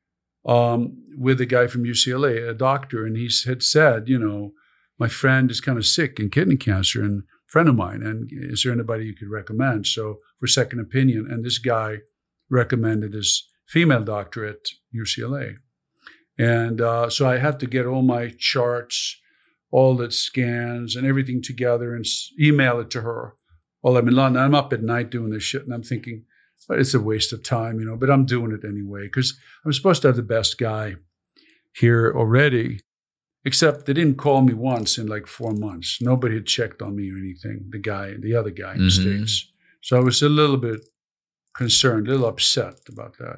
um, with a guy from U C L A, a doctor. And he had said, you know, my friend is kind of sick in kidney cancer and a friend of mine. And is there anybody you could recommend? So for second opinion. And this guy recommended his female doctor at U C L A. And uh, so I had to get all my charts, all the scans and everything together and s- email it to her while I'm in London. I'm up at night doing this shit and I'm thinking, well, it's a waste of time, you know, but I'm doing it anyway because I'm supposed to have the best guy here already, except they didn't call me once in like four months. Nobody had checked on me or anything, the guy, the other guy in the Mm-hmm. States. So I was a little bit concerned, a little upset about that.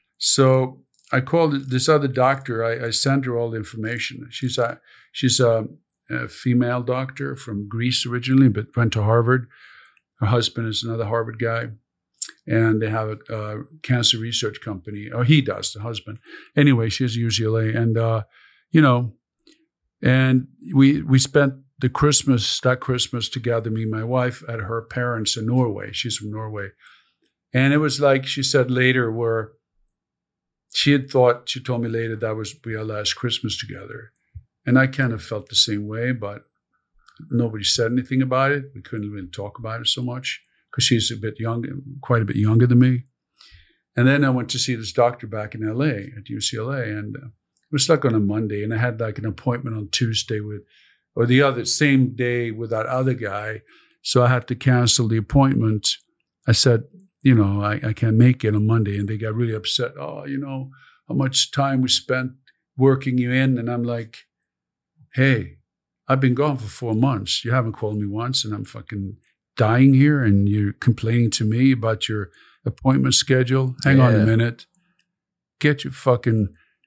So I called this other doctor. I, I sent her all the information. She's a, she's a, a female doctor from Greece originally, but went to Harvard. Her husband is another Harvard guy. And they have a, a cancer research company. Or he does, the husband. Anyway, she's at U C L A. And, uh, you know, and we we spent the Christmas, that Christmas together, me and my wife, at her parents in Norway. She's from Norway. And it was like she said later where she had thought, she told me later that was be our last Christmas together. And I kind of felt the same way, but nobody said anything about it. We couldn't even talk about it so much because she's a bit younger, quite a bit younger than me. And then I went to see this doctor back in L A at U C L A. And uh, it was like on a Monday. And I had like an appointment on Tuesday with, or the other same day with that other guy. So I had to cancel the appointment. I said, you know, I, I can't make it on Monday. And they got really upset. Oh, you know, how much time we spent working you in. And I'm like, hey, I've been gone for four months. You haven't called me once and I'm fucking dying here and you're complaining to me about your appointment schedule. Hang Yeah. on a minute. Get your fucking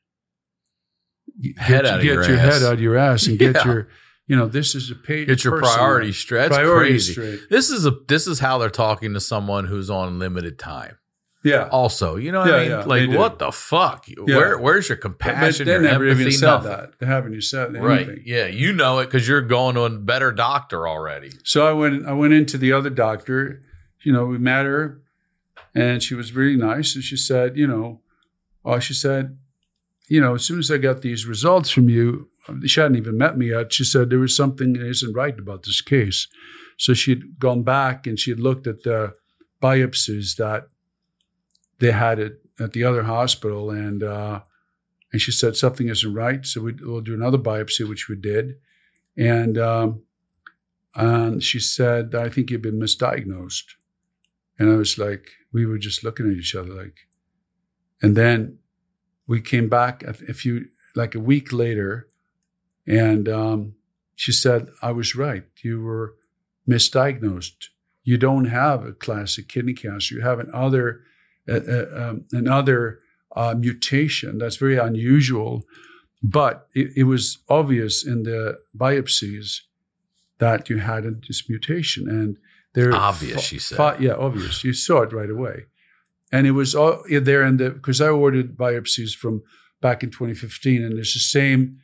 Head get, out of get your your ass. head out of your ass and get Yeah. your, you know, this is a paid Get your person. priorities straight. That's Priorities crazy. straight. This is a this is how they're talking to someone who's on limited time. Yeah. Also, you know what Yeah, I mean? yeah, like, they do. what the fuck? Where where's your But compassion? they your never empathy? even said Nothing. that. They haven't even said anything. Right? Yeah, you know it because you're going to a better doctor already. So I went I went into the other doctor, you know, we met her and she was really nice. And she said, you know, oh, she said, you know, as soon as I got these results from you, she hadn't even met me yet. She said there was something that isn't right about this case. So she'd gone back and she had looked at the biopsies that they had it at the other hospital. And uh, and she said something isn't right. So we, we'll do another biopsy, which we did. And um, and she said, I think you've been misdiagnosed. And I was like, we were just looking at each other like, and then we came back a, a few, like a week later, and um, she said, I was right. You were misdiagnosed. You don't have a classic kidney cancer. You have another, uh, uh, um, another uh, mutation that's very unusual. But it, it was obvious in the biopsies that you had a, this mutation. And they're Obvious, she said. yeah, obvious. You saw it right away. And it was all there in the, because I ordered biopsies from back in twenty fifteen, and it's the same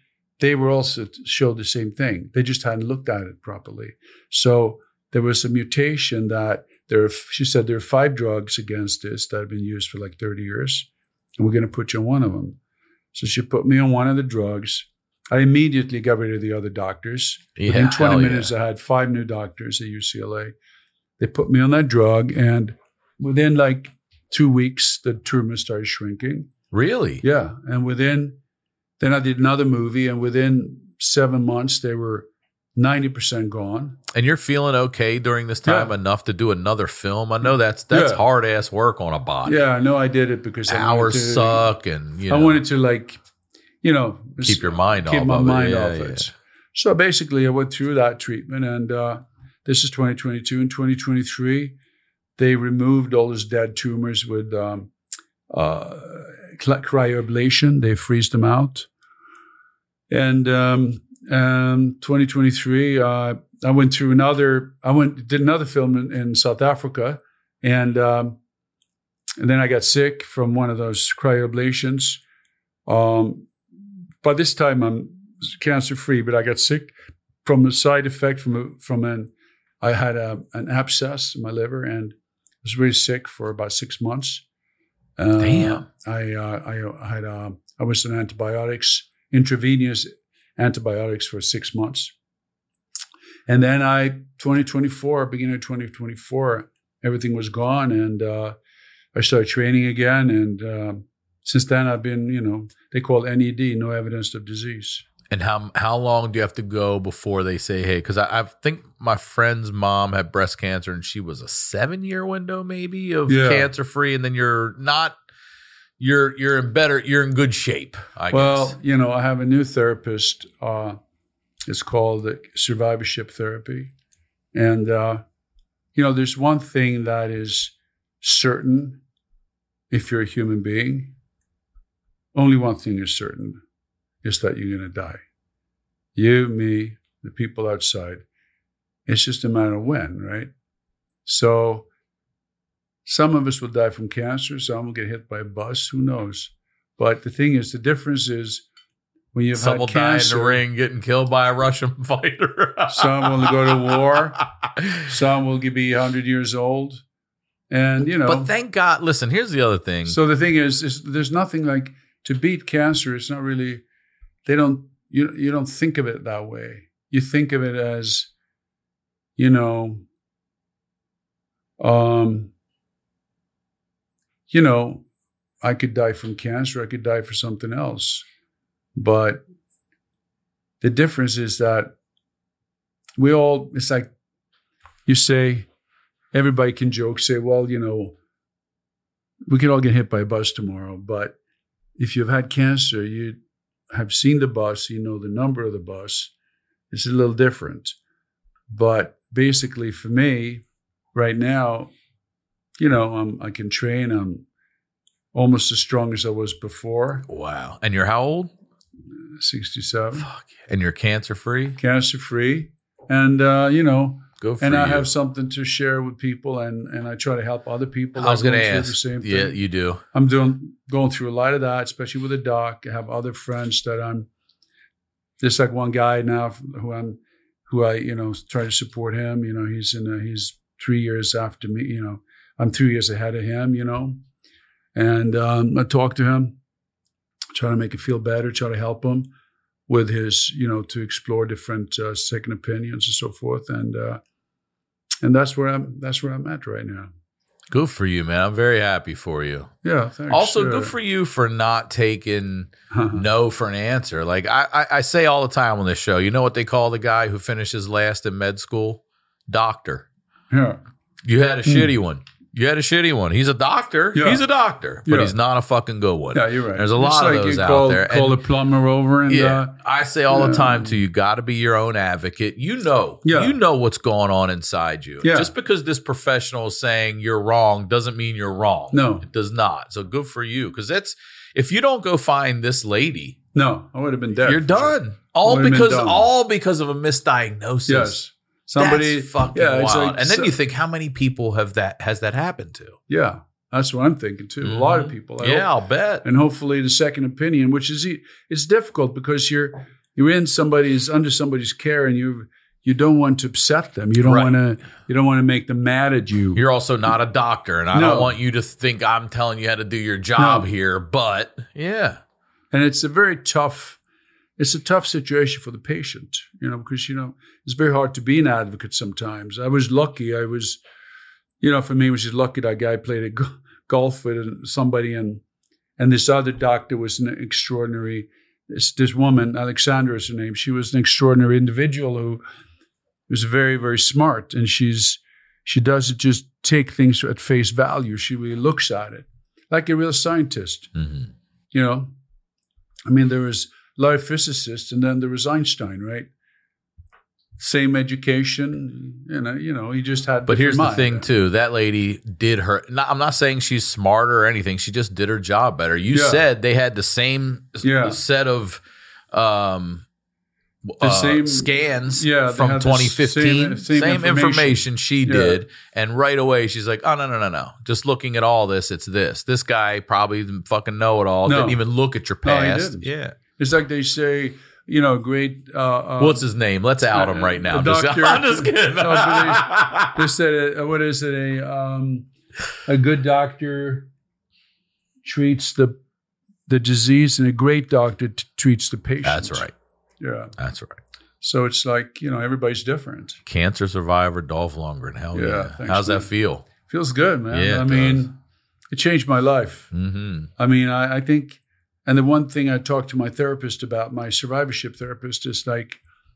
they were also showed the same thing. They just hadn't looked at it properly. So there was a mutation that there. She said there are five drugs against this that have been used for like thirty years, and we're going to put you on one of them. So she put me on one of the drugs. I immediately got rid of the other doctors. Yeah, Within twenty hell minutes, yeah. I had five new doctors at U C L A. They put me on that drug, and within like two weeks, the tumor started shrinking. Really? Yeah, and within, then I did another movie, and within seven months, they were ninety percent gone. And you're feeling okay during this time Yeah. enough to do another film? I know that's that's Yeah. hard ass work on a body. Yeah, I know I did it because I wanted Hours to, suck, and you know, I wanted to like, you know, keep your mind keep off my of mind it. Yeah, off yeah. it. So basically, I went through that treatment, and uh, this is twenty twenty-two. In twenty twenty-three, they removed all those dead tumors with um, uh, cryoablation. They freeze them out. And um, um, twenty twenty-three, uh, I went through another. I went did another film in, in South Africa, and um, and then I got sick from one of those cryoablations. Um, by this time, I'm cancer free, but I got sick from a side effect from a, from an I had a, an abscess in my liver, and I was really sick for about six months. Uh, Damn. I uh, I had uh, I was on antibiotics, intravenous antibiotics for six months, and then I twenty twenty-four, beginning of twenty twenty-four, everything was gone, and uh, I started training again, and uh, since then I've been, you know, they call it N E D, no evidence of disease. And how how long do you have to go before they say, hey, because I, I think my friend's mom had breast cancer and she was a seven year window maybe of Yeah. cancer free, and then you're not you're you're in better you're in good shape, I Well, guess. you know, I have a new therapist. Uh, it's called the survivorship therapy. And, uh, you know, there's one thing that is certain if you're a human being. Only one thing is certain, is that you're going to die. You, me, the people outside. It's just a matter of when, right? So some of us will die from cancer. Some will get hit by a bus. Who knows? But the thing is, the difference is when you've Some had will die in cancer, the ring getting killed by a Russian fighter. some will go to war. Some will be one hundred years old. And, you know. But thank God, listen, here's the other thing. So the thing is, is there's nothing like to beat cancer. It's not really, they don't, you, you don't think of it that way. You think of it as, you know, um, you know, I could die from cancer. I could die for something else. But the difference is that we all, it's like you say, everybody can joke, say, well, you know, we could all get hit by a bus tomorrow. But if you've had cancer, you have seen the bus, you know the number of the bus. It's a little different. But basically for me, right now, you know, I'm, I can train. I'm almost as strong as I was before. Wow. And you're how old? sixty-seven. Fuck. And you're cancer free? Cancer free. And, uh, you know, Go for and I you. have something to share with people, and, and I try to help other people. I was going to through ask. the same Yeah, thing. you do. I'm doing going through a lot of that, especially with a doc. I have other friends that I'm. There's like one guy now who I'm, who I you know try to support him. You know, he's in a, he's three years after me. You know, I'm three years ahead of him. You know, and um, I talk to him, try to make him feel better, try to help him with his, you know, to explore different uh, second opinions and so forth, and uh, and that's where I'm. That's where I'm at right now. Good for you, man. I'm very happy for you. Yeah. Thanks. Also, Uh, good for you for not taking no for an answer. Like I, I, I say all the time on this show, you know what they call the guy who finishes last in med school? Doctor. Yeah. You had a shitty one. You had a shitty one. He's a doctor. Yeah. He's a doctor, but Yeah. he's not a fucking good one. Yeah, you're right. There's a It's lot of like those you out call, there. Call And- a plumber over and yeah, uh, I say all the yeah. time to you, got to be your own advocate. You know, Yeah. you know what's going on inside you. Yeah. Just because this professional is saying you're wrong doesn't mean you're wrong. No. it does not. So good for you, because that's if you don't go find this lady, no, I would have been dead. you're for sure. done. All Would've been because done. all because of a misdiagnosis. Yes. Somebody That's fucking yeah, it's wild. like- and then so- you think, how many people have that has that happened to? Yeah, that's what I'm thinking too. A lot of people. I yeah, hope. I'll bet. And hopefully the second opinion, which is e- it's difficult because you're you're in somebody's under somebody's care, and you you don't want to upset them. You don't Right. want to you don't want to make them mad at you. You're also not a doctor, and I No. don't want you to think I'm telling you how to do your job No. here. But yeah, And it's a very tough, it's a tough situation for the patient, you know, because, you know, it's very hard to be an advocate sometimes. I was lucky. I was, you know, for me, it was just lucky that guy played a go- golf with somebody, and and this other doctor was an extraordinary, this, this woman, Alexandra is her name. She was an extraordinary individual who was very, very smart. And she's, she doesn't just take things at face value. She really looks at it like a real scientist, mm-hmm. you know. I mean, there was a lot of physicists, and then there was Einstein, right? Same education, you know. You know, he just had. But here's the mind. thing, too. That lady did her. Not, I'm not saying she's smarter or anything. She just did her job better. You Yeah. said they had the same s- Yeah. set of um, The uh, same- scans yeah, they from had the twenty fifteen. same- same information. information. she Yeah. did, and right away she's like, "Oh no, no, no, no! Just looking at all this, it's this. This guy probably didn't fucking know it all. No. Didn't even look at your No, he past. didn't. Yeah. It's like they say, you know, great. Uh, uh, What's his name? Let's out him right now. a Just- doctor- I'm just kidding. No, but they said, uh, what is it? A um, a good doctor treats the the disease, and a great doctor t- treats the patient. That's right. Yeah. That's right. So it's like, you know, everybody's different. Cancer survivor Dolph Lundgren. Hell yeah. Yeah, thanks, How's that man. feel? Feels good, man. Yeah, it I mean, does. it changed my life. Mm-hmm. I mean, I, I think, and the one thing I talked to my therapist about, my survivorship therapist, is like,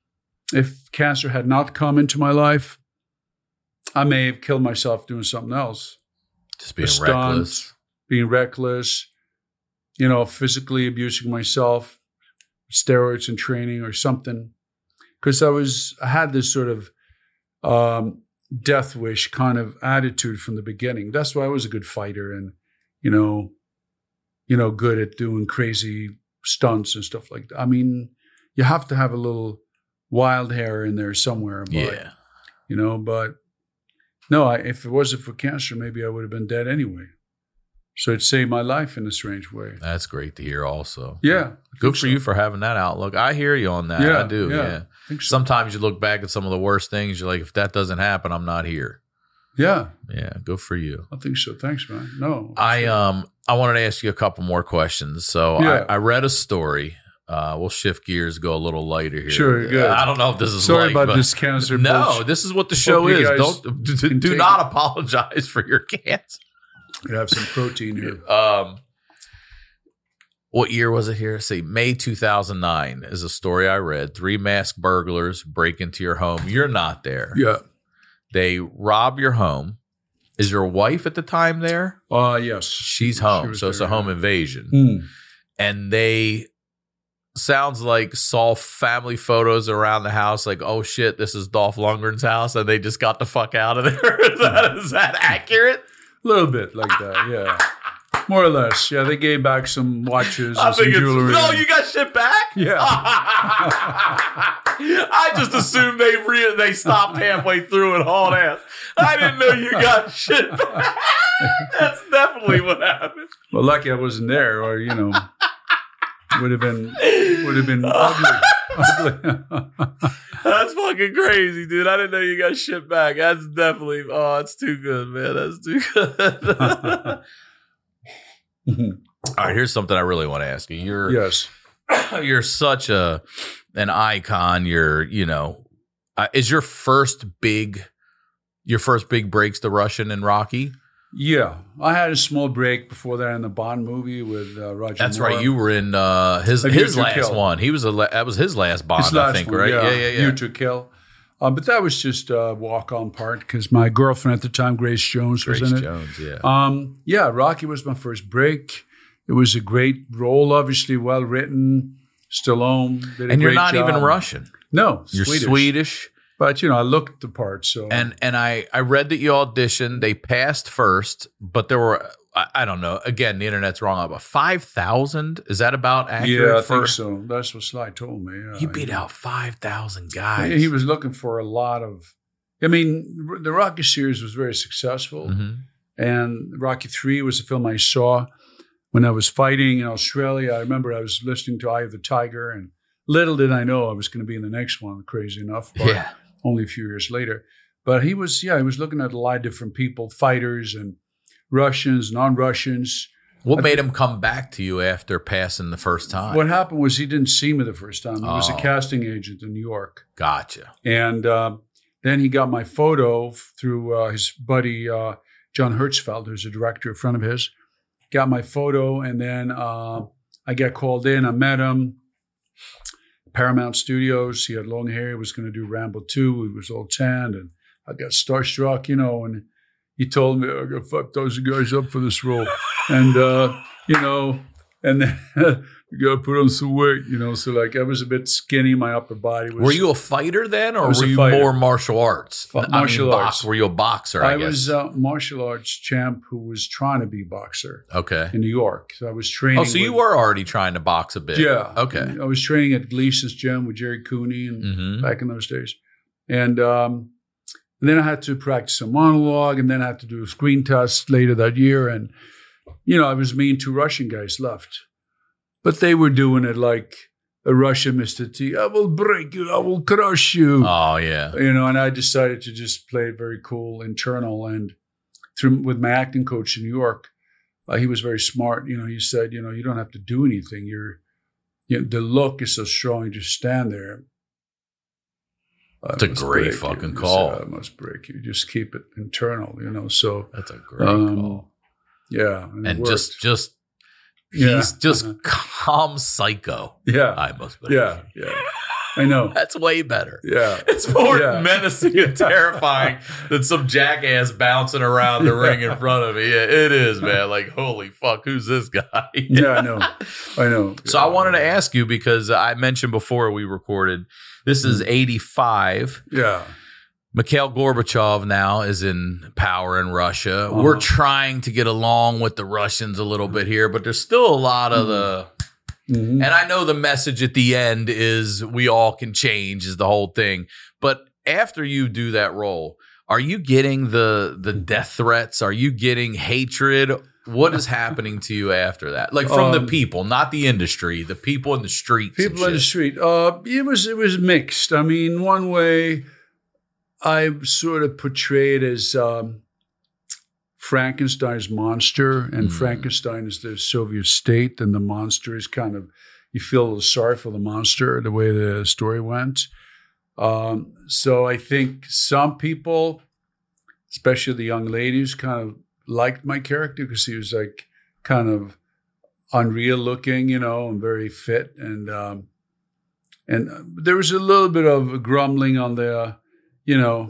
if cancer had not come into my life, I may have killed myself doing something else. Just being A stunt, reckless. Being reckless, you know, physically abusing myself, steroids and training or something. Because I was, I had this sort of um, death wish kind of attitude from the beginning. That's why I was a good fighter, and, you know, you know, good at doing crazy stunts and stuff like that. I mean, you have to have a little wild hair in there somewhere. But, Yeah. You know, but no, I, if it wasn't for cancer, maybe I would have been dead anyway. So it saved my life in a strange way. That's great to hear also. Yeah. I Good think for so. you for having that outlook. I hear you on that. Yeah, I do. yeah. Yeah. I think so. Sometimes you look back at some of the worst things. You're like, if that doesn't happen, I'm not here. Yeah, Yeah. Good for you. I think so. Thanks, man. No. I um I wanted to ask you a couple more questions. So Yeah. I, I read a story. Uh, we'll shift gears, go a little lighter here. Sure, good. I don't know if this is Sorry light, about but- this cancer. No, bullshit. this is what the show Hope you is. guys Don't do, can do take not it. apologize for your cancer. You have some protein here. Um, what year was it here? See, May two thousand nine is a story I read. Three masked burglars break into your home. You're not there. Yeah. They rob your home. Is your wife at the time there? Uh, yes. She's home. was So it's a there, home yeah. invasion. Hmm. And they sounds like saw family photos around the house, like, oh shit, this is Dolph Lundgren's house, and they just got the fuck out of there. Is that, is that accurate? A little bit like that, yeah. More or less. Yeah, they gave back some watches I and some think it's jewelry. no, you got shit back. Yeah. I just assumed they re- they stopped halfway through and hauled ass. I didn't know you got shit back. That's definitely what happened. Well, lucky I wasn't there, or, you know, would have been would have been ugly. ugly. That's fucking crazy, dude. I didn't know you got shit back. That's definitely oh, it's too good, man. That's too good. All right, here's something I really want to ask you. You're Yes. you're such a an icon. You're, you know, uh, is your first big your first big breaks the Russian and Rocky? Yeah. I had a small break before that in the Bond movie with uh, Roger That's Moore. right. You were in uh, his A View his to last Kill. one. He was a la- that was his last Bond, His I last think, one, right? Yeah, yeah, yeah. View to Kill. Um, but that was just a walk-on part because my girlfriend at the time, Grace Jones, Grace was in it. Jones, yeah. Um, yeah, Rocky was my first break. It was a great role, obviously well written. Stallone did a and you're great not job. even Russian. No, You're Swedish. Swedish. But you know, I looked the part. So And and I, I read that you auditioned. They passed first, but there were I, I don't know. Again, the internet's wrong about five thousand. Is that about accurate? yeah, I for, think so. That's what Sly told me. Yeah. You beat out five thousand guys. He, he was looking for a lot of. I mean, the Rocky series was very successful, Mhm. and Rocky Three was a film I saw when I was fighting in Australia. I remember I was listening to Eye of the Tiger, and little did I know I was going to be in the next one, crazy enough. But Yeah. only a few years later. But he was, yeah, he was looking at a lot of different people, fighters and Russians, non-Russians. What made him come back to you after passing the first time? What happened was he didn't see me the first time. He was a Oh. casting agent in New York. Gotcha. And uh, then he got my photo f- through uh, his buddy, uh, John Hertzfeld, who's a director, a friend of his. Got my photo, and then uh, I got called in. I met him. Paramount Studios. He had long hair. He was going to do Rambo two. He was all tanned, and I got starstruck, you know, and he told me, I got five thousand guys up for this role. And, uh, you know, and then you got to put on some weight, you know. So, like, I was a bit skinny. My upper body was. Were you a fighter then, or was were a you fighter. more martial arts? Fu- I martial mean, box- arts. Were you a boxer, I, I guess? was a martial arts champ who was trying to be boxer okay. in New York. So I was training. Oh, so you with- were already trying to box a bit. Yeah. Okay. I was training at Gleason's gym with Jerry Cooney and hmm back in those days. And, um, and then I had to practice a monologue, and then I had to do a screen test later that year. And, you know, I was me and two Russian guys left. But they were doing it like a Russian Mister T. I will break you. I will crush you. Oh, yeah. You know, and I decided to just play it very cool, internal. And through with my acting coach in New York, uh, he was very smart. You know, he said, you know, you don't have to do anything. You're, you know, the look is so strong. You just stand there. That's a must great break you. fucking He call. said, I must break you. Just keep it internal, you know. So, That's a great um, call. yeah. And, it And worked. just, just, Yeah. he's just Uh-huh. calm psycho. yeah. I must be. Yeah. Yeah. I know. That's way better. Yeah. It's more Yeah. menacing and terrifying than some jackass bouncing around the ring in front of me. Yeah, it is, man. Like, holy fuck, who's this guy? Yeah, I know. I know. So I wanted to ask you, because I mentioned before we recorded, this is eighty-five. Yeah. Mikhail Gorbachev now is in power in Russia. Uh-huh. We're trying to get along with the Russians a little bit here, but there's still a lot of the... Mhm. And I know the message at the end is we all can change, is the whole thing. But after you do that role, are you getting the the death threats? Are you getting hatred? What is happening to you after that? Like from the Um, people, not the industry, the people in the streets. and People in the shit. street. Uh, it was it was mixed. I mean, one way I sort of portrayed as um, Frankenstein's monster, and Mm. Frankenstein is the Soviet state, and the monster is kind of, you feel a little sorry for the monster, the way the story went. Um, so I think some people, especially the young ladies, kind of liked my character because he was like kind of unreal looking, you know, and very fit. And um, and there was a little bit of grumbling on the, uh, you know,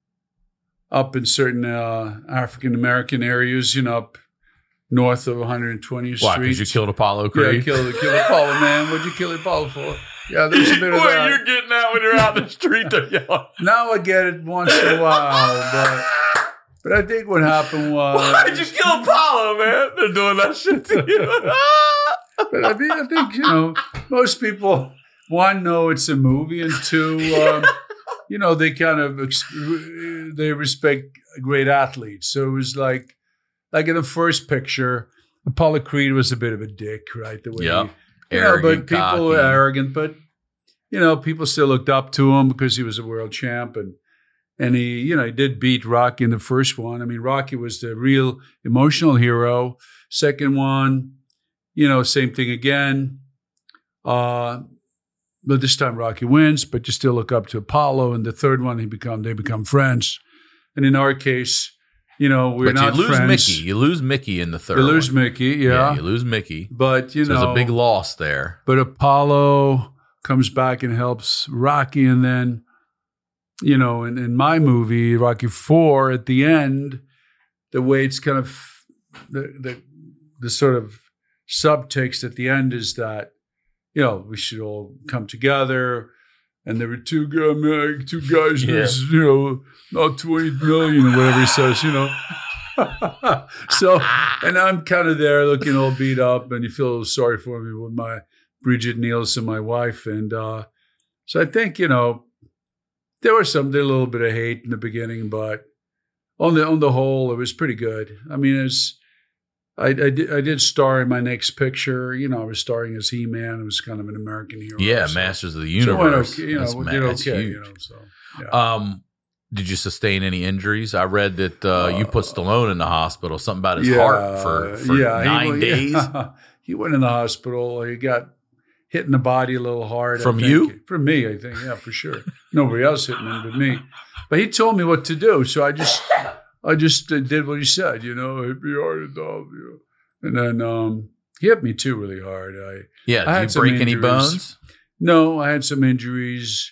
up in certain uh, African American areas, you know, up north of one hundred twentieth Why? Street. Because you killed Apollo Yeah, Creed? killed, killed Apollo, man. What'd you kill Apollo for? Yeah, there's a bit of What that. you're getting at when you're out in the street? To yell. Now I get it once in a while, but but I think what happened was. Why'd you kill Apollo, man? They're doing that shit to you. But I mean, I think, you know, most people, one, know it's a movie, and two, um, you know, they kind of, ex- they respect great athletes. So it was like, like in the first picture, Apollo Creed was a bit of a dick, right? The way Yep. he, you know, Arrogant, but people cocky. were arrogant, but, you know, people still looked up to him because he was a world champ, and and he, you know, he did beat Rocky in the first one. I mean, Rocky was the real emotional hero. Second one, you know, same thing again. Uh, but this time Rocky wins, but you still look up to Apollo. And the third one, he become they become friends. And in our case, you know, we're But not you lose friends. Mickey. You lose Mickey in the third You lose one. Mickey, yeah. You lose Mickey. But, you So know, there's a big loss there. but Apollo comes back and helps Rocky. And then, you know, in, in my movie, Rocky four, at the end, the way it's kind of, the, the, the sort of subtext at the end is that, you know, we should all come together. And there were two, guy, two guys, Yeah. there's, you know, not twenty million or whatever he says, you know. So, and I'm kind of there looking all beat up, and you feel a little sorry for me with my Bridget Nielsen, my wife. And uh, so I think, you know, there was some, there a little bit of hate in the beginning, but on the on the whole, it was pretty good. I mean, it's, I, I did I did star in my next picture. You know, I was starring as He-Man. It was kind of an American hero. Yeah, so. Masters of the So it went Universe. okay, you know, That's, we ma- did that's okay. huge. You know, so yeah. Um, did you sustain any injuries? I read that uh, you put Stallone in the hospital. Something about his yeah, heart for, for yeah, nine he, went- days. Yeah. He went in the hospital. He got hit in the body a little hard. I From think. you? From me, I think. Yeah, for sure. Nobody else hitting him but me. But he told me what to do, so I just, I just uh, did what he said. You know, hit me hard enough. You know. And then um, he hit me too really hard. I Yeah, I did had you some break any injuries. bones? no, I had some injuries.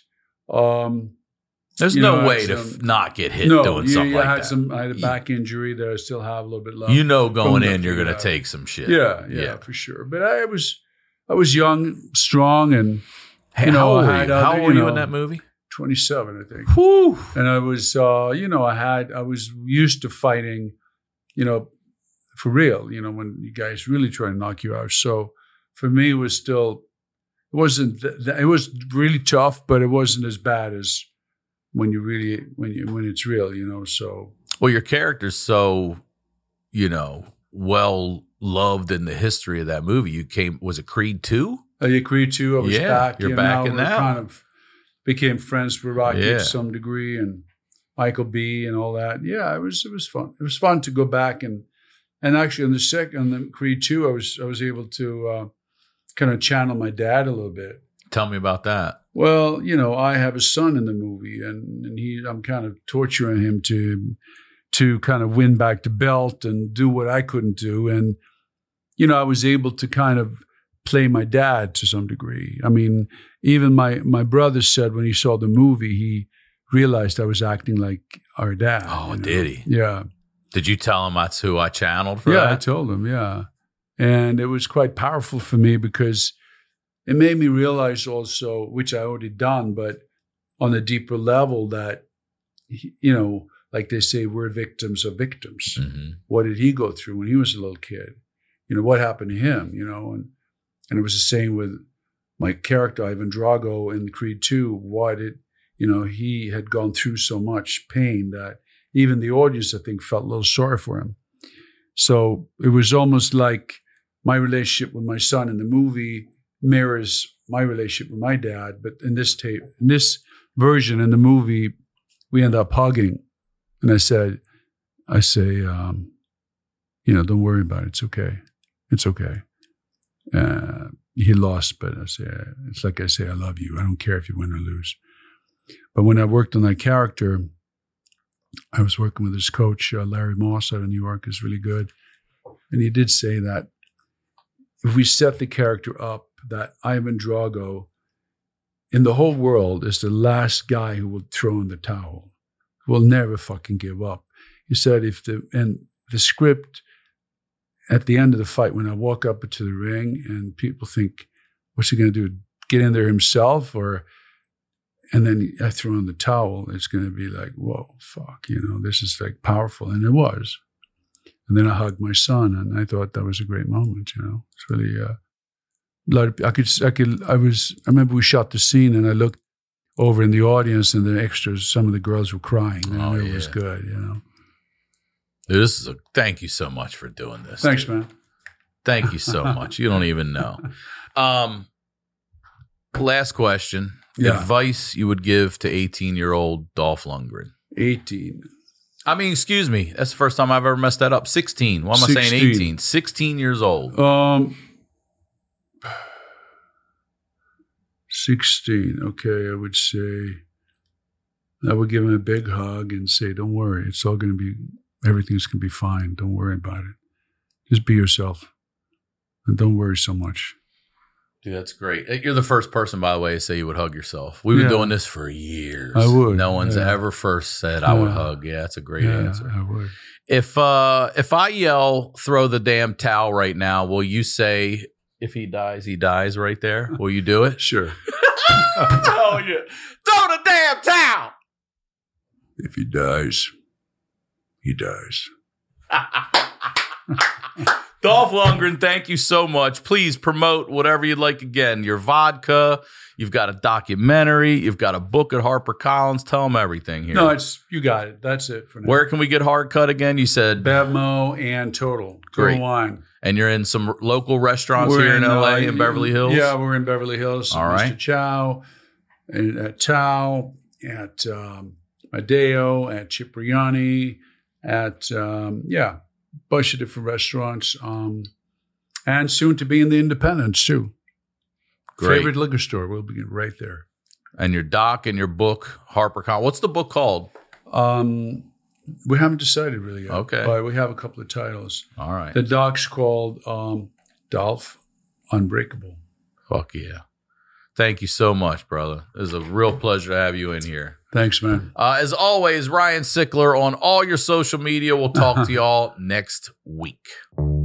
Um, There's You no know, I way had to some- f- not get hit no, doing yeah, something yeah, like I had that. some. I had a You- back injury that I still have a little bit left. You know, going From in, you're going to nothing, take some shit. Yeah, yeah, for sure. But I was, I was young, strong, and Hey, You know, how old I were had you? How other- old were you you in know, that movie? twenty-seven, I think. Whew. And I was, uh, you know, I had, I was used to fighting, you know, for real. You know, when you guys really try to knock you out. So for me, it was still, it wasn't. Th- th- it was really tough, but it wasn't as bad as when you really, when you, when it's real. You know, so. Well, your character's so, you know, well loved in the history of that movie. You came, was it Creed two? I agreed to. I was Yeah, back. you're you back know, in we're that kind one. of became friends with Rocky Yeah. to some degree, and Michael B. and all that. Yeah, it was it was fun. It was fun to go back and and actually on the second on the Creed two, I was I was able to uh, kind of channel my dad a little bit. Tell me about that. Well, you know, I have a son in the movie, and and he I'm kind of torturing him to to kind of win back the belt and do what I couldn't do, and you know, I was able to kind of play my dad to some degree. I mean, even my my brother said when he saw the movie, he realized I was acting like our dad. Oh, you know? did he? Yeah. Did you tell him that's who I channeled for Yeah, I that? told him, yeah. And it was quite powerful for me because it made me realize also, which I already done, but on a deeper level that, you know, like they say, we're victims of victims. Mhm. What did he go through when he was a little kid? You know, what happened to him, you know? And and it was the same with my character, Ivan Drago, in Creed two. Why did, you know, he had gone through so much pain that even the audience, I think, felt a little sorry for him. So it was almost like my relationship with my son in the movie mirrors my relationship with my dad. But in this tape, in this version in the movie, we end up hugging. And I said, I say, um, you know, don't worry about it. It's okay. It's okay. Uh, he lost, but I say, it's like I say, I love you. I don't care if you win or lose. But when I worked on that character, I was working with his coach, uh, Larry Moss out of New York, is really good. And he did say that if we set the character up, that Ivan Drago in the whole world is the last guy who will throw in the towel, who will never fucking give up. He said if the, and the script at the end of the fight, when I walk up into the ring and people think, what's he going to do? Get in there himself? Or, and then I throw in the towel, it's going to be like, whoa, fuck, you know, this is like powerful. And it was. And then I hugged my son, and I thought that was a great moment, you know. It's really, uh, a lot of, I could, I could, I was, I remember we shot the scene and I looked over in the audience and the extras, some of the girls were crying. And Oh, it yeah. was good, you know. This is a, thank you so much for doing this. Thanks, dude. man. Thank you so much. You don't even know. Um, last question. Yeah. Advice you would give to eighteen-year-old Dolph Lundgren. eighteen. I mean, excuse me. That's the first time I've ever messed that up. sixteen. Why am I saying sixteen. eighteen? sixteen years old. Um, sixteen. Okay, I would say I would give him a big hug and say, "Don't worry, it's all going to be, everything's going to be fine. Don't worry about it. Just be yourself, and don't worry so much." Dude, that's great. You're the first person, by the way, to say you would hug yourself. We've been Yeah. doing this for years. I would, No one's yeah. ever first said I would Yeah. hug. Yeah, that's a great Yeah, answer. I would. If uh if I yell throw the damn towel right now, will you say if he dies, he dies right there? Will you do it? Sure. Oh yeah. Throw the damn towel. If he dies, he dies. Dolph Lundgren, thank you so much. Please promote whatever you'd like again. Your vodka, you've got a documentary, you've got a book at HarperCollins. Tell them everything here. No, it's you got it. That's it for now. Where can we get Hard Cut again? You said Bevmo and Total. Great. Total Wine. And you're in some local restaurants We're here in, L A, uh, in Beverly Hills? Yeah, we're in Beverly Hills. All Mister right. Chow, and at Chow, at um, Adeo, at Cipriani, at, um, yeah, bunch of different restaurants. Um, and soon to be in the Independence, too. Great. Favorite liquor store. We'll be right there. And your doc and your book, HarperCollins. What's the book called? Um, we haven't decided really yet. Okay. But we have a couple of titles. All right. The doc's called um, Dolph Unbreakable. Fuck yeah. Thank you so much, brother. It was a real pleasure to have you in here. Thanks, man. Uh, as always, Ryan Sickler on all your social media. We'll talk to y'all next week.